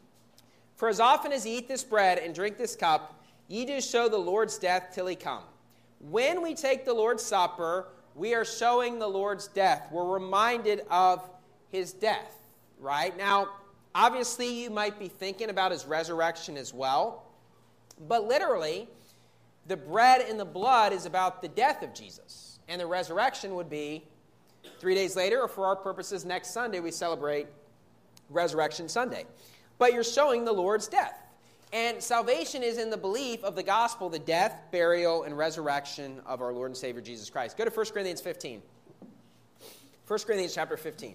S1: For as often as ye eat this bread and drink this cup, ye do show the Lord's death till he come. When we take the Lord's Supper, we are showing the Lord's death. We're reminded of his death. Right? Now, obviously, you might be thinking about his resurrection as well. But literally, the bread and the blood is about the death of Jesus. And the resurrection would be 3 days later, or for our purposes, next Sunday, we celebrate Resurrection Sunday. But you're showing the Lord's death. And salvation is in the belief of the gospel, the death, burial, and resurrection of our Lord and Savior Jesus Christ. Go to 1 Corinthians 15. 1 Corinthians chapter 15.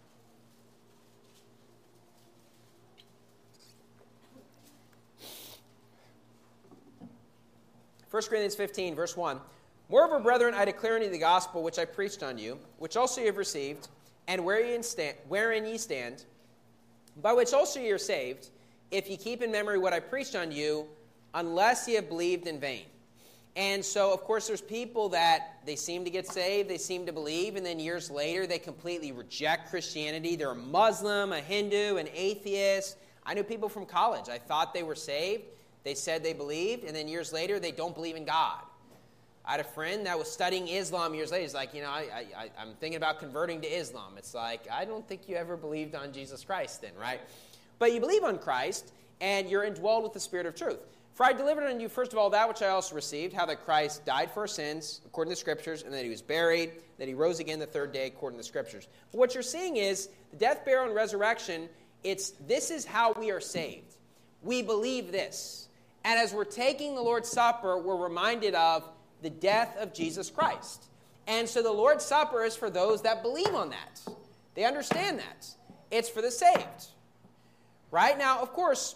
S1: 1 Corinthians 15, verse 1. Moreover, brethren, I declare unto you the gospel which I preached unto you, which also ye have received, and wherein ye stand, by which also ye are saved, if ye keep in memory what I preached unto you, unless ye have believed in vain. And so, of course, there's people that they seem to get saved, they seem to believe, and then years later they completely reject Christianity. They're a Muslim, a Hindu, an atheist. I knew people from college. I thought they were saved. They said they believed, and then years later, they don't believe in God. I had a friend that was studying Islam years later. He's like, I'm thinking about converting to Islam. It's like, I don't think you ever believed on Jesus Christ then, right? But you believe on Christ, and you're indwelled with the Spirit of truth. For I delivered unto you, first of all, that which I also received, how that Christ died for our sins, according to the Scriptures, and that he was buried, that he rose again the 3rd day, according to the Scriptures. But what you're seeing is, the death, burial, and resurrection, this is how we are saved. We believe this. And as we're taking the Lord's Supper, we're reminded of the death of Jesus Christ. And so the Lord's Supper is for those that believe on that. They understand that. It's for the saved. Right? Now, of course,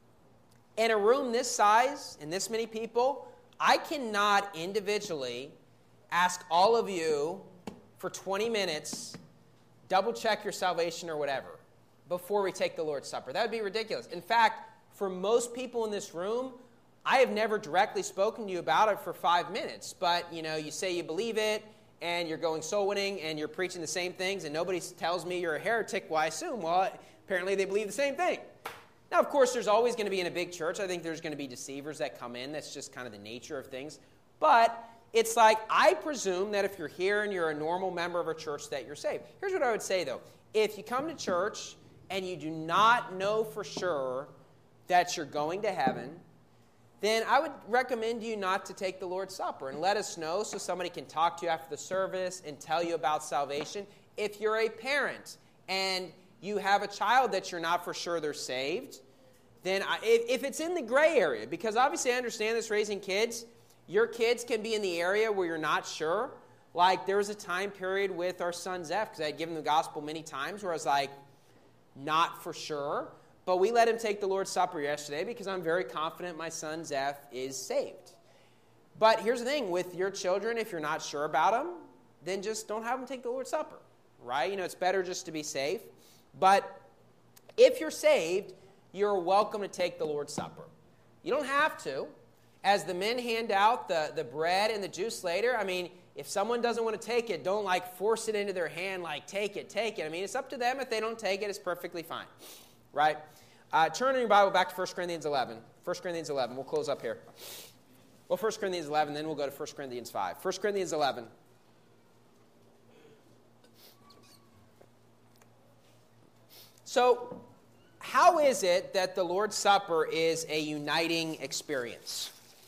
S1: in a room this size and this many people, I cannot individually ask all of you for 20 minutes, double check your salvation or whatever, before we take the Lord's Supper. That would be ridiculous. In fact, for most people in this room, I have never directly spoken to you about it for 5 minutes. But, you say you believe it, and you're going soul winning, and you're preaching the same things, and nobody tells me you're a heretic. Well, I assume, apparently they believe the same thing. Now, of course, there's always going to be in a big church. I think there's going to be deceivers that come in. That's just kind of the nature of things. But it's like, I presume that if you're here and you're a normal member of a church, that you're saved. Here's what I would say, though. If you come to church and you do not know for sure that you're going to heaven, then I would recommend you not to take the Lord's Supper. And let us know so somebody can talk to you after the service and tell you about salvation. If you're a parent and you have a child that you're not for sure they're saved, then if it's in the gray area, because obviously I understand this raising kids, your kids can be in the area where you're not sure. Like there was a time period with our son Zeph, because I had given him the gospel many times, where I was like, not for sure. But we let him take the Lord's Supper yesterday because I'm very confident my son Zeph is saved. But here's the thing, with your children, if you're not sure about them, then just don't have them take the Lord's Supper, right? It's better just to be safe. But if you're saved, you're welcome to take the Lord's Supper. You don't have to. As the men hand out the bread and the juice later, if someone doesn't want to take it, don't force it into their hand, take it. It's up to them. If they don't take it, it's perfectly fine, right? Turn in your Bible back to 1 Corinthians 11. 1 Corinthians 11. We'll close up here. Well, 1 Corinthians 11, then we'll go to 1 Corinthians 5. 1 Corinthians 11. So, how is it that the Lord's Supper is a uniting experience?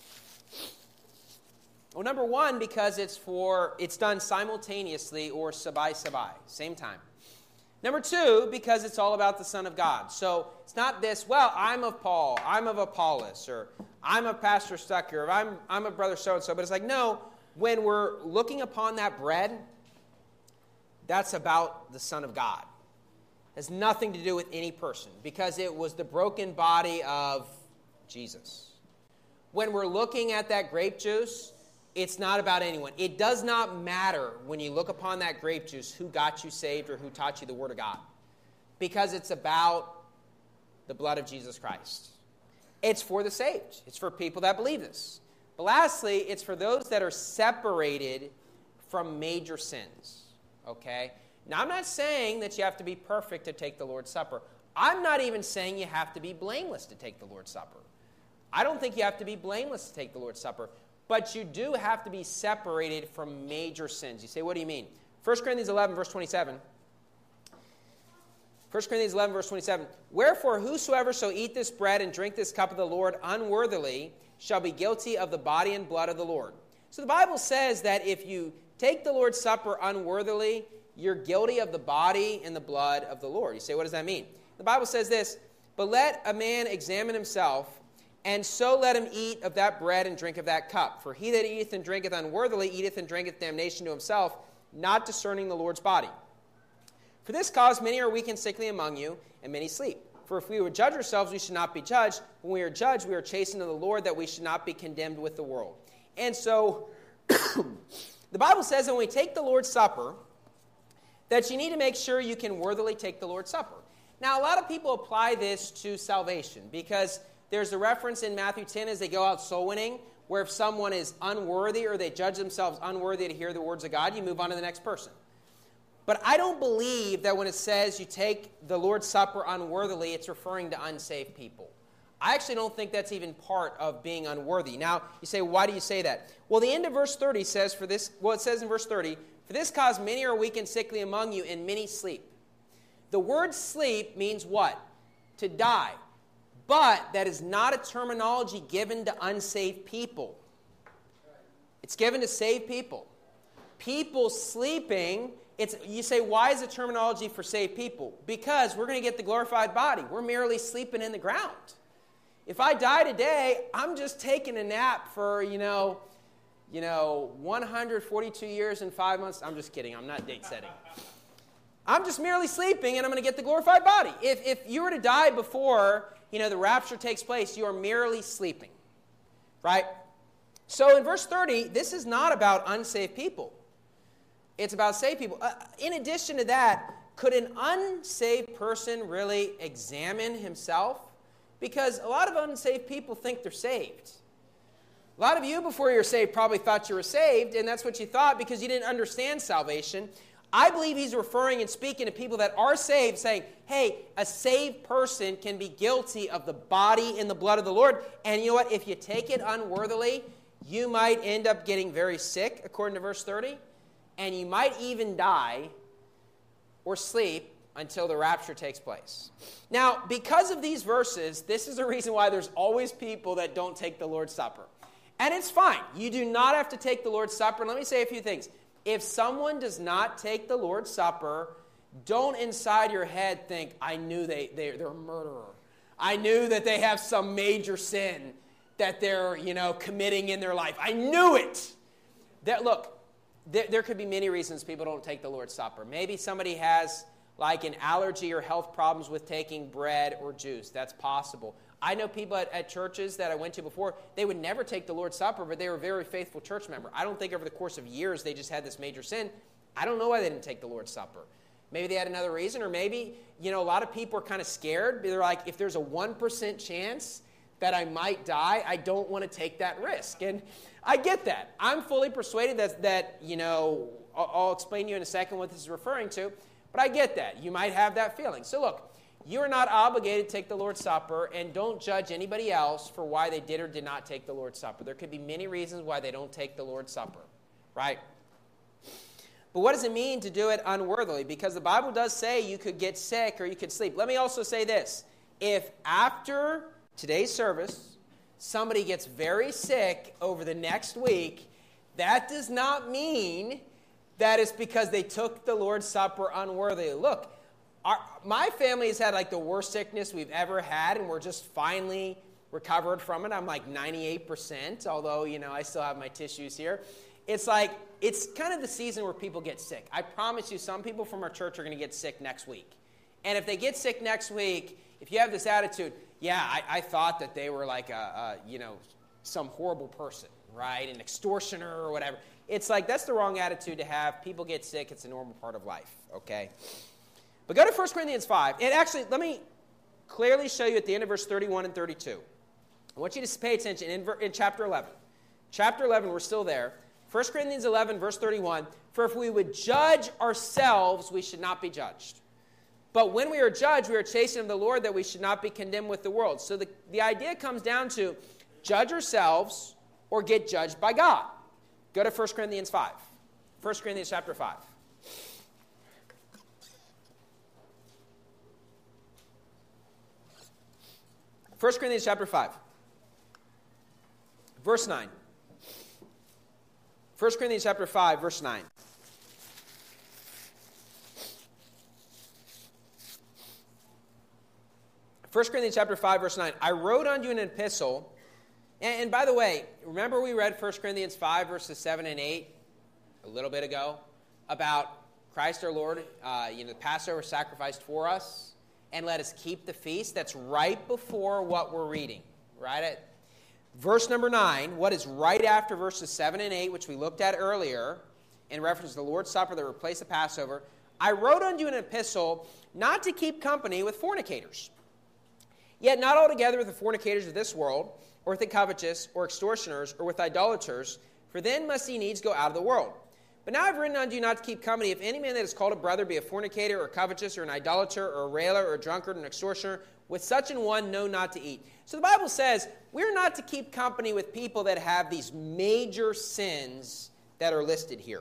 S1: Well, number one, because it's done simultaneously or sabai, same time. Number two, because it's all about the Son of God. So it's not this, well, I'm of Paul, I'm of Apollos, or I'm of Pastor Stucker, or I'm a brother so-and-so. But it's like, no, when we're looking upon that bread, that's about the Son of God. It has nothing to do with any person, because it was the broken body of Jesus. When we're looking at that grape juice, it's not about anyone. It does not matter when you look upon that grape juice who got you saved or who taught you the Word of God, because it's about the blood of Jesus Christ. It's for the saved. It's for people that believe this. But lastly, it's for those that are separated from major sins. Okay? Now, I'm not saying that you have to be perfect to take the Lord's Supper. I'm not even saying you have to be blameless to take the Lord's Supper. I don't think you have to be blameless to take the Lord's Supper. But you do have to be separated from major sins. You say, what do you mean? 1 Corinthians 11, verse 27. 1 Corinthians 11, verse 27. Wherefore, whosoever shall eat this bread and drink this cup of the Lord unworthily shall be guilty of the body and blood of the Lord. So the Bible says that if you take the Lord's Supper unworthily, you're guilty of the body and the blood of the Lord. You say, what does that mean? The Bible says this, but let a man examine himself, and so let him eat of that bread and drink of that cup. For he that eateth and drinketh unworthily eateth and drinketh damnation to himself, not discerning the Lord's body. For this cause many are weak and sickly among you, and many sleep. For if we would judge ourselves, we should not be judged. When we are judged, we are chastened of the Lord, that we should not be condemned with the world. And so, the Bible says that when we take the Lord's Supper, that you need to make sure you can worthily take the Lord's Supper. Now, a lot of people apply this to salvation, because there's a reference in Matthew 10 as they go out soul winning, where if someone is unworthy or they judge themselves unworthy to hear the words of God, you move on to the next person. But I don't believe that when it says you take the Lord's Supper unworthily, it's referring to unsaved people. I actually don't think that's even part of being unworthy. Now, you say, why do you say that? Well, the end of verse 30 says it says in verse 30, for this cause many are weak and sickly among you, and many sleep. The word sleep means what? To die. But that is not a terminology given to unsaved people. It's given to saved people. People sleeping, you say, why is the terminology for saved people? Because we're going to get the glorified body. We're merely sleeping in the ground. If I die today, I'm just taking a nap for, 142 years and 5 months. I'm just kidding. I'm not date setting. I'm just merely sleeping, and I'm going to get the glorified body. If you were to die before the rapture takes place, you are merely sleeping, right? So in verse 30, this is not about unsaved people. It's about saved people. In addition to that, could an unsaved person really examine himself? Because a lot of unsaved people think they're saved. A lot of you, before you were saved, probably thought you were saved, and that's what you thought because you didn't understand salvation. I believe he's referring and speaking to people that are saved, saying, hey, a saved person can be guilty of the body and the blood of the Lord. And you know what? If you take it unworthily, you might end up getting very sick, according to verse 30, and you might even die or sleep until the rapture takes place. Now, because of these verses, this is the reason why there's always people that don't take the Lord's Supper. And it's fine. You do not have to take the Lord's Supper. And let me say a few things. If someone does not take the Lord's Supper, don't inside your head think, I knew they're a murderer. I knew that they have some major sin that they're, committing in their life. I knew it. There could be many reasons people don't take the Lord's Supper. Maybe somebody has like an allergy or health problems with taking bread or juice. That's possible. I know people at churches that I went to before, they would never take the Lord's Supper, but they were a very faithful church member. I don't think over the course of years they just had this major sin. I don't know why they didn't take the Lord's Supper. Maybe they had another reason, or maybe, a lot of people are kind of scared. They're like, if there's a 1% chance that I might die, I don't want to take that risk. And I get that. I'm fully persuaded that I'll explain to you in a second what this is referring to, but I get that. You might have that feeling. So look, you are not obligated to take the Lord's Supper, and don't judge anybody else for why they did or did not take the Lord's Supper. There could be many reasons why they don't take the Lord's Supper, right? But what does it mean to do it unworthily? Because the Bible does say you could get sick or you could sleep. Let me also say this. If after today's service, somebody gets very sick over the next week, that does not mean that it's because they took the Lord's Supper unworthily. Look, my family has had like the worst sickness we've ever had, and we're just finally recovered from it. I'm like 98%, although, I still have my tissues here. It's like, it's kind of the season where people get sick. I promise you, some people from our church are going to get sick next week. And if they get sick next week, if you have this attitude, I thought that they were like some horrible person, right? An extortioner or whatever. It's like, that's the wrong attitude to have. People get sick. It's a normal part of life, okay? But go to 1 Corinthians 5. And actually, let me clearly show you at the end of verse 31 and 32. I want you to pay attention in chapter 11. Chapter 11, we're still there. 1 Corinthians 11, verse 31. For if we would judge ourselves, we should not be judged. But when we are judged, we are chastened of the Lord, that we should not be condemned with the world. So the idea comes down to judge ourselves or get judged by God. Go to 1 Corinthians 5. 1 Corinthians chapter 5. First Corinthians chapter 5, verse 9. 1 Corinthians chapter 5, verse 9. First Corinthians chapter 5, verse 9. I wrote unto you an epistle. And by the way, remember we read 1 Corinthians 5, verses 7 and 8 a little bit ago about Christ our Lord, the Passover sacrificed for us, and let us keep the feast. That's right before what we're reading, right? At verse number 9, what is right after verses 7 and 8, which we looked at earlier, in reference to the Lord's Supper that replaced the Passover. I wrote unto you an epistle not to keep company with fornicators, yet not altogether with the fornicators of this world, or with the covetous, or extortioners, or with idolaters, for then must ye needs go out of the world. But now I've written unto you not to keep company. If any man that is called a brother be a fornicator, or covetous, or an idolater, or a railer, or a drunkard, or an extortioner, with such an one know not to eat. So the Bible says we're not to keep company with people that have these major sins that are listed here.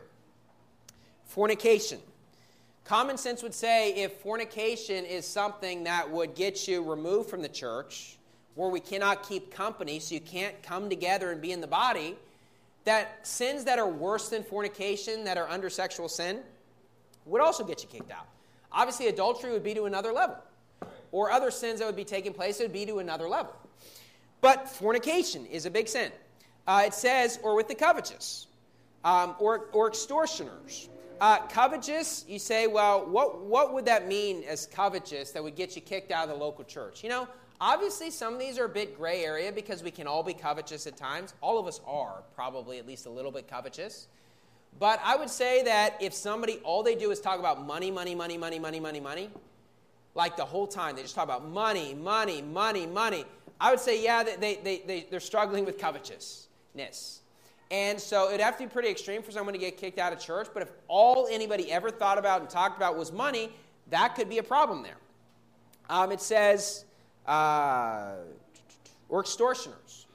S1: Fornication. Common sense would say if fornication is something that would get you removed from the church, where we cannot keep company, so you can't come together and be in the body, that sins that are worse than fornication, that are under sexual sin, would also get you kicked out. Obviously, adultery would be to another level. Or other sins that would be taking place would be to another level. But fornication is a big sin. It says, or with the covetous, or extortioners. Covetous, you say, well, what would that mean as covetous that would get you kicked out of the local church? Obviously, some of these are a bit gray area because we can all be covetous at times. All of us are probably at least a little bit covetous. But I would say that if somebody, all they do is talk about money, money, money, money, money, money, money, like the whole time, they just talk about money, money, money, money, I would say, yeah, they're struggling with covetousness. And so it'd have to be pretty extreme for someone to get kicked out of church. But if all anybody ever thought about and talked about was money, that could be a problem there. It says... or extortioners.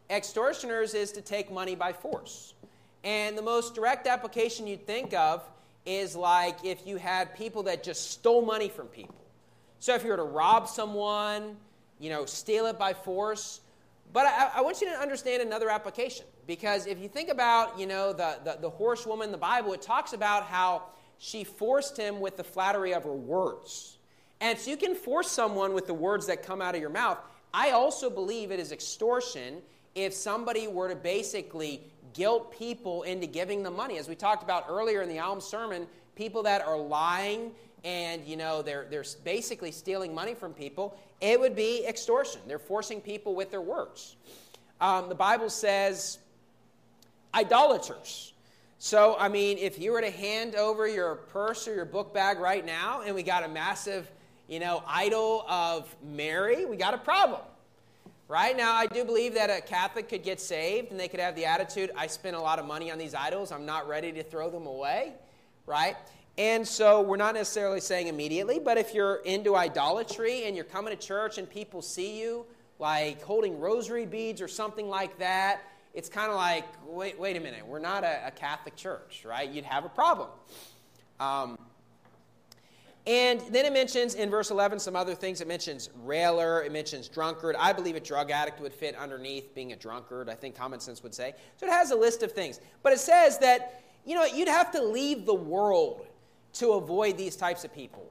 S1: Extortioners is to take money by force. And the most direct application you'd think of is like if you had people that just stole money from people. So if you were to rob someone, steal it by force. But I want you to understand another application. Because if you think about, the horsewoman in the Bible, it talks about how she forced him with the flattery of her words. And so you can force someone with the words that come out of your mouth. I also believe it is extortion if somebody were to basically guilt people into giving them money. As we talked about earlier in the Alm sermon, people that are lying and, they're basically stealing money from people, it would be extortion. They're forcing people with their words. The Bible says idolaters. So, if you were to hand over your purse or your book bag right now and we got a massive, idol of Mary, we got a problem. Right? Now, I do believe that a Catholic could get saved and they could have the attitude, I spent a lot of money on these idols, I'm not ready to throw them away. Right? And so we're not necessarily saying immediately, but if you're into idolatry and you're coming to church and people see you like holding rosary beads or something like that, it's kind of like, wait a minute, we're not a Catholic church, right? You'd have a problem. And then it mentions in verse 11 some other things. It mentions railer, it mentions drunkard. I believe a drug addict would fit underneath being a drunkard, I think common sense would say. So it has a list of things. But it says that, you'd have to leave the world to avoid these types of people.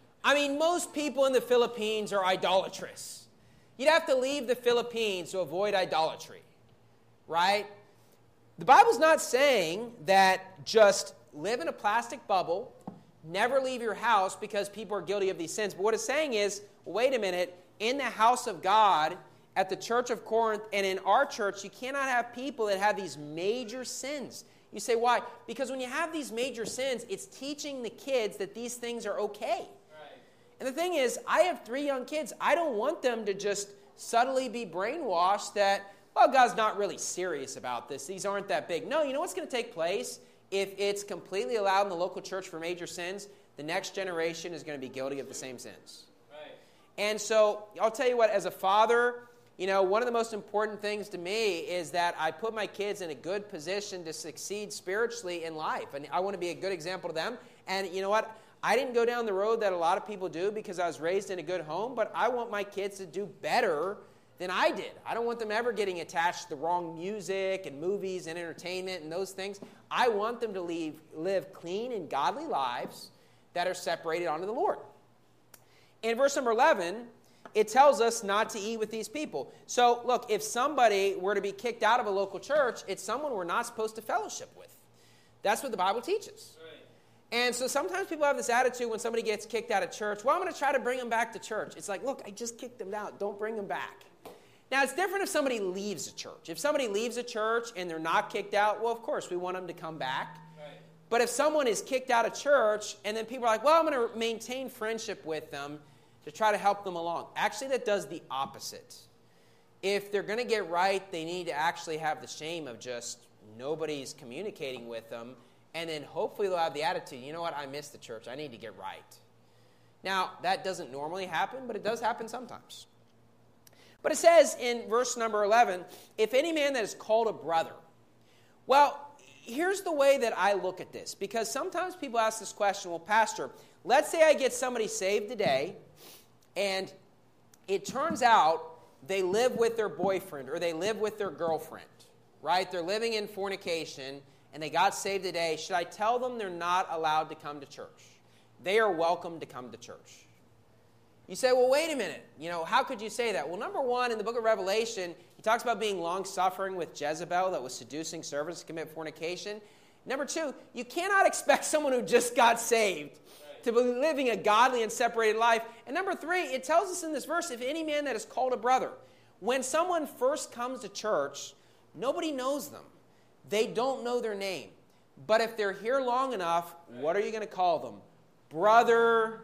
S1: Most people in the Philippines are idolatrous. You'd have to leave the Philippines to avoid idolatry. Right? The Bible's not saying that just live in a plastic bubble, never leave your house because people are guilty of these sins. But what it's saying is, wait a minute, in the house of God, at the church of Corinth, and in our church, you cannot have people that have these major sins. You say, why? Because when you have these major sins, it's teaching the kids that these things are okay. Right. And the thing is, I have 3 young kids. I don't want them to just subtly be brainwashed that, well, God's not really serious about this. These aren't that big. No, you know what's going to take place? If it's completely allowed in the local church for major sins, the next generation is going to be guilty of the same sins. Right. And so I'll tell you what, as a father, one of the most important things to me is that I put my kids in a good position to succeed spiritually in life. And I want to be a good example to them. And you know what? I didn't go down the road that a lot of people do because I was raised in a good home, but I want my kids to do better than I did. I don't want them ever getting attached to the wrong music and movies and entertainment and those things. I want them to live clean and godly lives that are separated unto the Lord. In verse number 11, it tells us not to eat with these people. So, look, if somebody were to be kicked out of a local church, it's someone we're not supposed to fellowship with. That's what the Bible teaches. Right. And so sometimes people have this attitude when somebody gets kicked out of church, well, I'm going to try to bring them back to church. It's like, look, I just kicked them out. Don't bring them back. Now, it's different if somebody leaves a church. If somebody leaves a church and they're not kicked out, well, of course, we want them to come back. Right. But if someone is kicked out of church and then people are like, well, I'm going to maintain friendship with them to try to help them along. Actually, that does the opposite. If they're going to get right, they need to actually have the shame of just nobody's communicating with them, and then hopefully they'll have the attitude, you know what, I missed the church. I need to get right. Now, that doesn't normally happen, but it does happen sometimes. But it says in verse number 11, if any man that is called a brother. Well, here's the way that I look at this, because sometimes people ask this question, well, Pastor, let's say I get somebody saved today, and it turns out they live with their boyfriend or they live with their girlfriend, right? They're living in fornication, and they got saved today. Should I tell them they're not allowed to come to church? They are welcome to come to church. You say, well, wait a minute. How could you say that? Well, number one, in the book of Revelation, he talks about being long-suffering with Jezebel that was seducing servants to commit fornication. Number two, you cannot expect someone who just got saved to be living a godly and separated life. And number three, it tells us in this verse, if any man that is called a brother. When someone first comes to church, nobody knows them. They don't know their name. But if they're here long enough, what are you going to call them? Brother,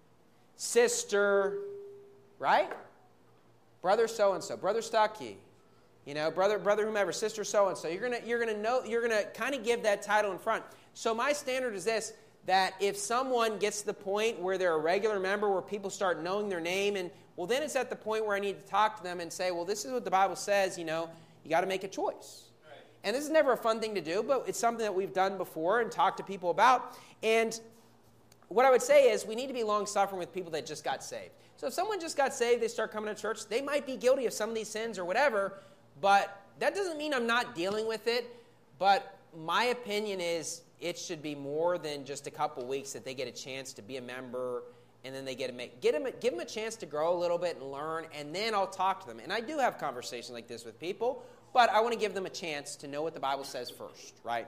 S1: sister, right? Brother so-and-so, brother Stuckey, brother whomever, sister so-and-so. You're gonna kind of give that title in front. So my standard is this, that if someone gets to the point where they're a regular member, where people start knowing their name, and well, then it's at the point where I need to talk to them and say, well, this is what the Bible says, you got to make a choice. Right. And this is never a fun thing to do, but it's something that we've done before and talked to people about. And what I would say is we need to be long-suffering with people that just got saved. So if someone just got saved, they start coming to church, they might be guilty of some of these sins or whatever, but that doesn't mean I'm not dealing with it. But my opinion is it should be more than just a couple weeks that they get a chance to be a member, and then they give them a chance to grow a little bit and learn, and then I'll talk to them. And I do have conversations like this with people, but I want to give them a chance to know what the Bible says first, right?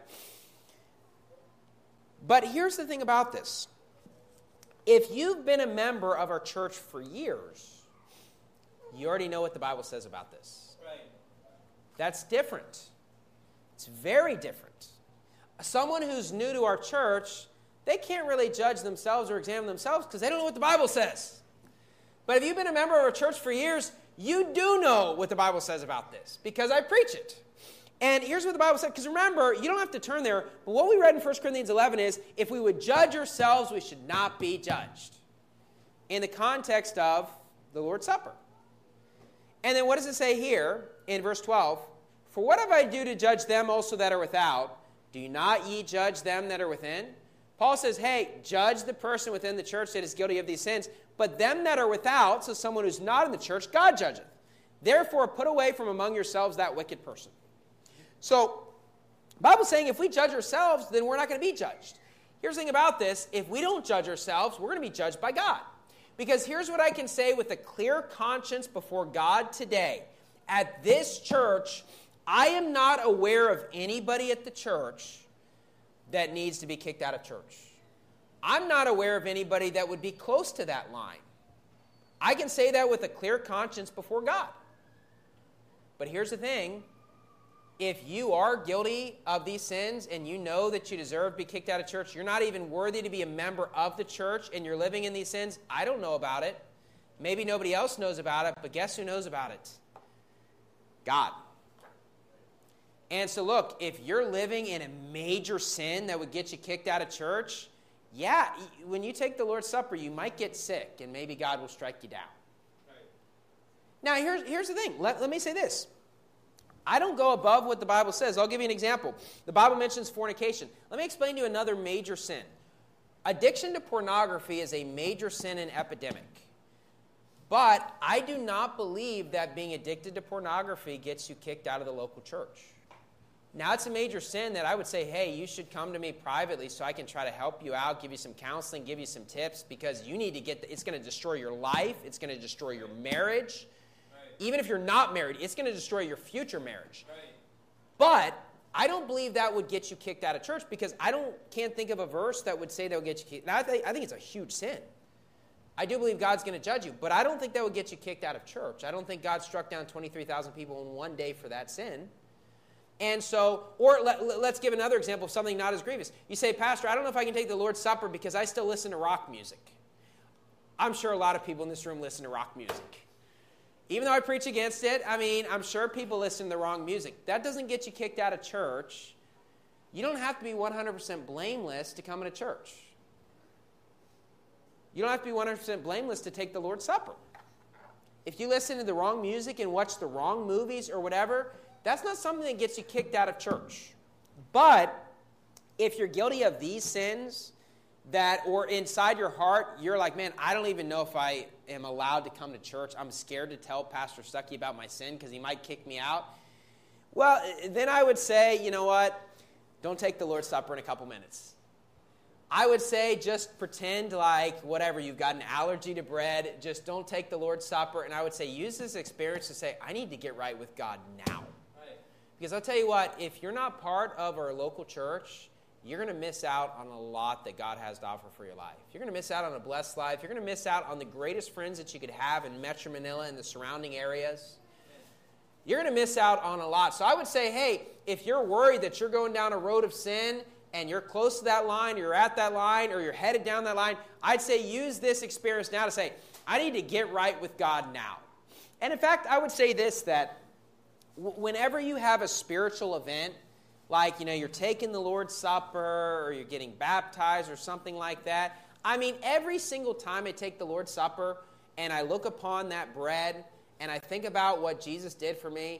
S1: But here's the thing about this. If you've been a member of our church for years, you already know what the Bible says about this.
S2: Right.
S1: That's different. It's very different. Someone who's new to our church, they can't really judge themselves or examine themselves because they don't know what the Bible says. But if you've been a member of our church for years, you do know what the Bible says about this because I preach it. And here's what the Bible said, because remember, you don't have to turn there, but what we read in 1 Corinthians 11 is, if we would judge ourselves, we should not be judged. In the context of the Lord's Supper. And then what does it say here in verse 12? For what have I do to judge them also that are without? Do not ye judge them that are within? Paul says, hey, judge the person within the church that is guilty of these sins, but them that are without, so someone who's not in the church, God judgeth. Therefore put away from among yourselves that wicked person. So, the Bible's saying if we judge ourselves, then we're not going to be judged. Here's the thing about this. If we don't judge ourselves, we're going to be judged by God. Because here's what I can say with a clear conscience before God today. At this church, I am not aware of anybody at the church that needs to be kicked out of church. I'm not aware of anybody that would be close to that line. I can say that with a clear conscience before God. But here's the thing. If you are guilty of these sins and you know that you deserve to be kicked out of church, you're not even worthy to be a member of the church, and you're living in these sins, I don't know about it. Maybe nobody else knows about it, but guess who knows about it? God. And so look, if you're living in a major sin that would get you kicked out of church, yeah, when you take the Lord's Supper, you might get sick, and maybe God will strike you down. Right. Now, here's the thing. Let me say this. I don't go above what the Bible says. I'll give you an example. The Bible mentions fornication. Let me explain to you another major sin. Addiction to pornography is a major sin and epidemic. But I do not believe that being addicted to pornography gets you kicked out of the local church. Now, it's a major sin that I would say, hey, you should come to me privately so I can try to help you out, give you some counseling, give you some tips, because you need to it's going to destroy your life. It's going to destroy your marriage. Even if you're not married, it's going to destroy your future marriage. Right. But I don't believe that would get you kicked out of church because can't think of a verse that would say that would get you kicked. Now, I think it's a huge sin. I do believe God's going to judge you, but I don't think that would get you kicked out of church. I don't think God struck down 23,000 people in one day for that sin. And so, or let's give another example of something not as grievous. You say, Pastor, I don't know if I can take the Lord's Supper because I still listen to rock music. I'm sure a lot of people in this room listen to rock music. Even though I preach against it, I'm sure people listen to the wrong music. That doesn't get you kicked out of church. You don't have to be 100% blameless to come into church. You don't have to be 100% blameless to take the Lord's Supper. If you listen to the wrong music and watch the wrong movies or whatever, that's not something that gets you kicked out of church. But if you're guilty of these sins, or inside your heart, you're like, man, I don't even know if I am allowed to come to church. I'm scared to tell Pastor Stuckey about my sin because he might kick me out. Well, then I would say, you know what? Don't take the Lord's Supper in a couple minutes. I would say just pretend like whatever, you've got an allergy to bread. Just don't take the Lord's Supper. And I would say use this experience to say, I need to get right with God now. Right. Because I'll tell you what, if you're not part of our local church, you're going to miss out on a lot that God has to offer for your life. You're going to miss out on a blessed life. You're going to miss out on the greatest friends that you could have in Metro Manila and the surrounding areas. You're going to miss out on a lot. So I would say, hey, if you're worried that you're going down a road of sin and you're close to that line, or you're at that line, or you're headed down that line, I'd say use this experience now to say, I need to get right with God now. And in fact, I would say this, that whenever you have a spiritual event, like, you're taking the Lord's Supper or you're getting baptized or something like that. Every single time I take the Lord's Supper and I look upon that bread and I think about what Jesus did for me,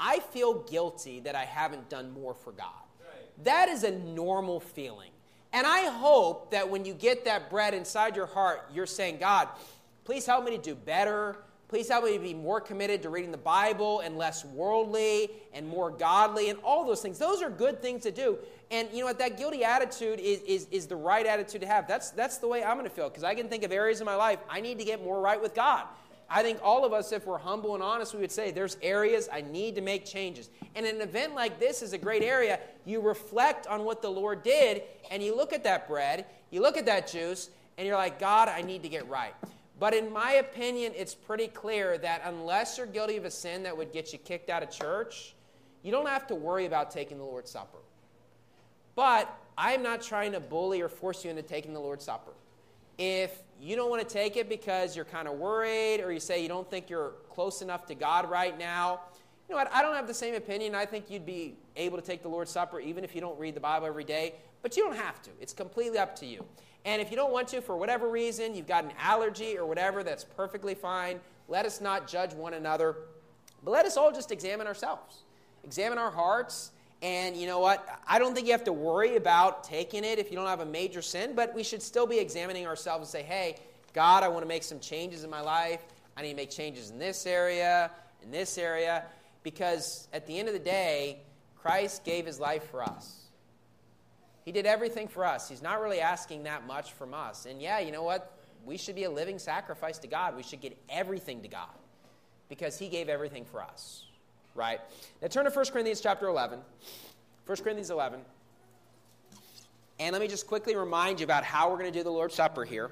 S1: I feel guilty that I haven't done more for God. That is a normal feeling. And I hope that when you get that bread inside your heart, you're saying, God, please help me to do better. Please help me to be more committed to reading the Bible and less worldly and more godly and all those things. Those are good things to do. And you know what? That guilty attitude is the right attitude to have. That's the way I'm going to feel, because I can think of areas in my life I need to get more right with God. I think all of us, if we're humble and honest, we would say there's areas I need to make changes. And an event like this is a great area. You reflect on what the Lord did, and you look at that bread, you look at that juice, and you're like, God, I need to get right. But in my opinion, it's pretty clear that unless you're guilty of a sin that would get you kicked out of church, you don't have to worry about taking the Lord's Supper. But I'm not trying to bully or force you into taking the Lord's Supper. If you don't want to take it because you're kind of worried, or you say you don't think you're close enough to God right now, you know what? I don't have the same opinion. I think you'd be able to take the Lord's Supper even if you don't read the Bible every day. But you don't have to. It's completely up to you. And if you don't want to, for whatever reason, you've got an allergy or whatever, that's perfectly fine. Let us not judge one another. But let us all just examine ourselves. Examine our hearts. And you know what? I don't think you have to worry about taking it if you don't have a major sin, but we should still be examining ourselves and say, hey, God, I want to make some changes in my life. I need to make changes in this area, because at the end of the day, Christ gave his life for us. He did everything for us. He's not really asking that much from us. And yeah, you know what? We should be a living sacrifice to God. We should get everything to God because he gave everything for us. Right? Now turn to 1 Corinthians chapter 11. 1 Corinthians 11. And let me just quickly remind you about how we're going to do the Lord's Supper here.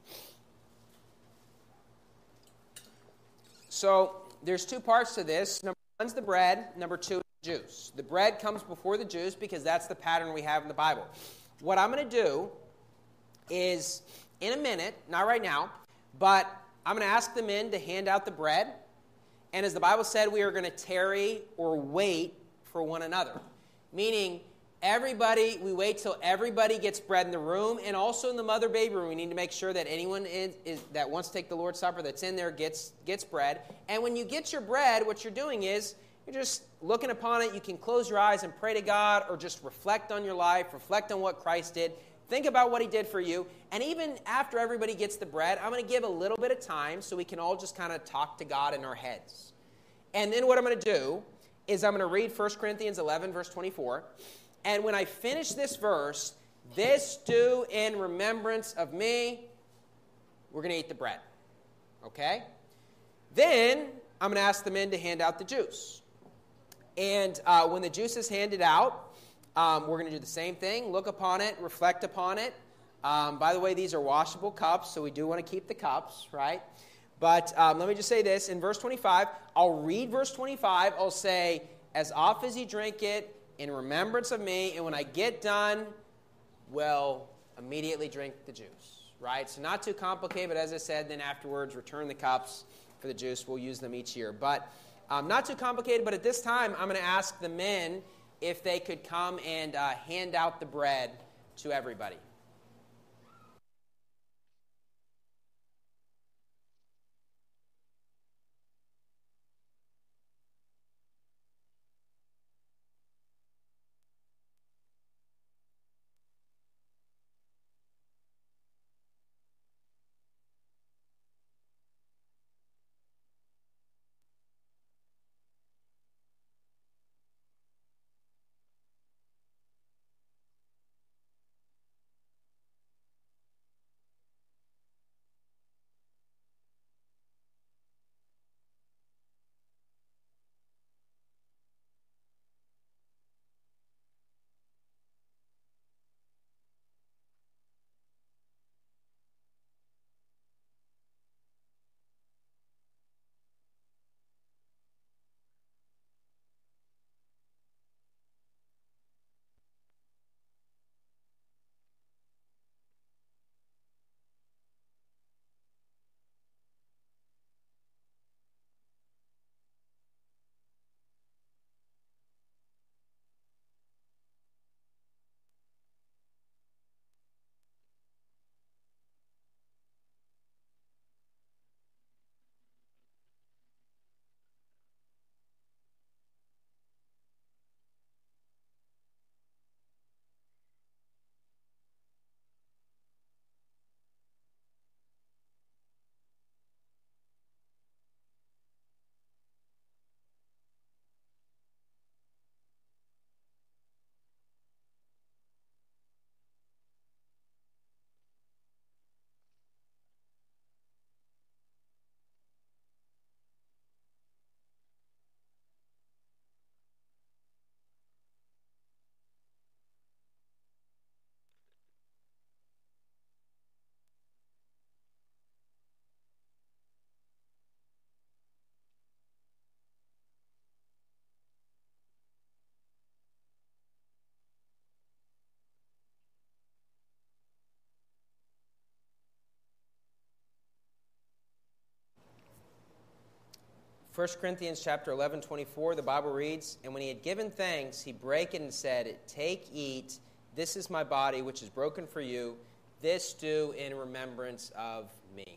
S1: So there's two parts to this. Number one's the bread. Number two is the juice. The bread comes before the juice because that's the pattern we have in the Bible. What I'm going to do is, in a minute, not right now, but I'm going to ask the men to hand out the bread. And as the Bible said, we are going to tarry or wait for one another. Meaning, we wait till everybody gets bread in the room, and also in the mother baby room. We need to make sure that anyone that wants to take the Lord's Supper that's in there gets bread. And when you get your bread, what you're doing is you're just looking upon it. You can close your eyes and pray to God, or just reflect on your life, reflect on what Christ did. Think about what he did for you. And even after everybody gets the bread, I'm going to give a little bit of time so we can all just kind of talk to God in our heads. And then what I'm going to do is I'm going to read 1 Corinthians 11, verse 24. And when I finish this verse, this do in remembrance of me, we're going to eat the bread. Okay? Then I'm going to ask the men to hand out the juice. And when the juice is handed out, we're going to do the same thing. Look upon it, reflect upon it. By the way, these are washable cups, so we do want to keep the cups, right? But let me just say this. In verse 25, I'll read verse 25. I'll say, as oft as you drink it, in remembrance of me. And when I get done, we'll immediately drink the juice, right? So not too complicated, but as I said, then afterwards, return the cups for the juice. We'll use them each year. But not too complicated, but at this time, I'm going to ask the men if they could come and hand out the bread to everybody. 1 Corinthians chapter 11, 24, the Bible reads, "And when he had given thanks, he brake it and said, 'Take, eat, this is my body, which is broken for you. This do in remembrance of me.'"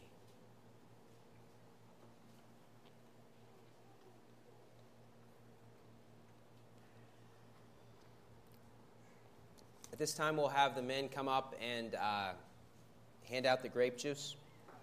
S1: At this time, we'll have the men come up and hand out the grape juice.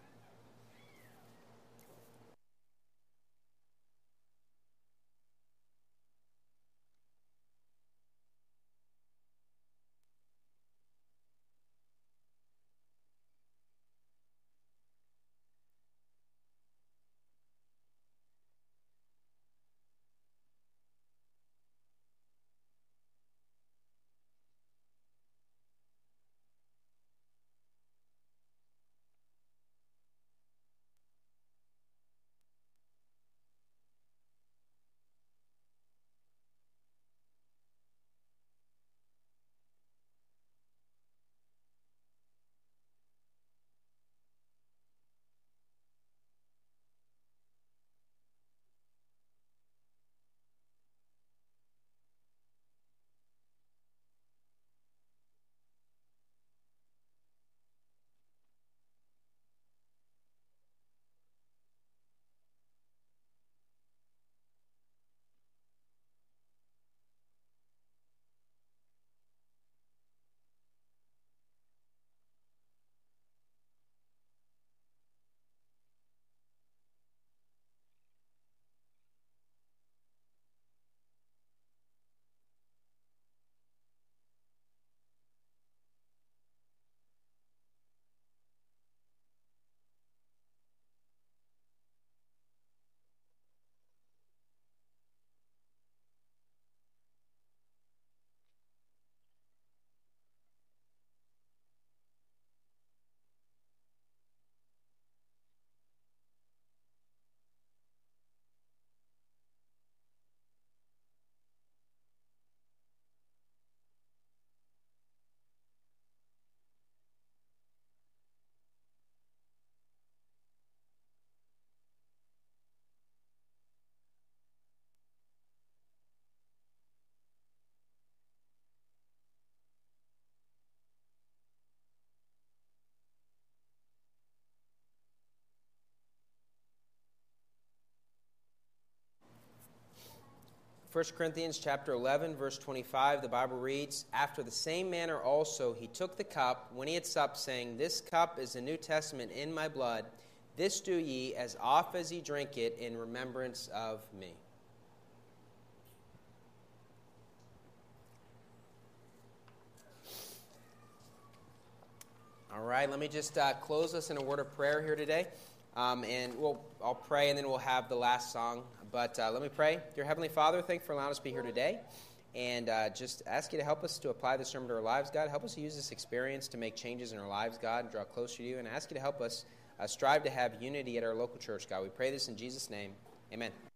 S1: First Corinthians chapter 11, verse 25, the Bible reads, "After the same manner also he took the cup when he had supped, saying, 'This cup is the New Testament in my blood. This do ye as oft as ye drink it in remembrance of me.'" All right, let me just close us in a word of prayer here today. I'll pray, and then we'll have the last song. But let me pray. Dear Heavenly Father, thank you for allowing us to be here today. And just ask you to help us to apply this sermon to our lives, God. Help us to use this experience to make changes in our lives, God, and draw closer to you. And ask you to help us strive to have unity at our local church, God. We pray this in Jesus' name. Amen.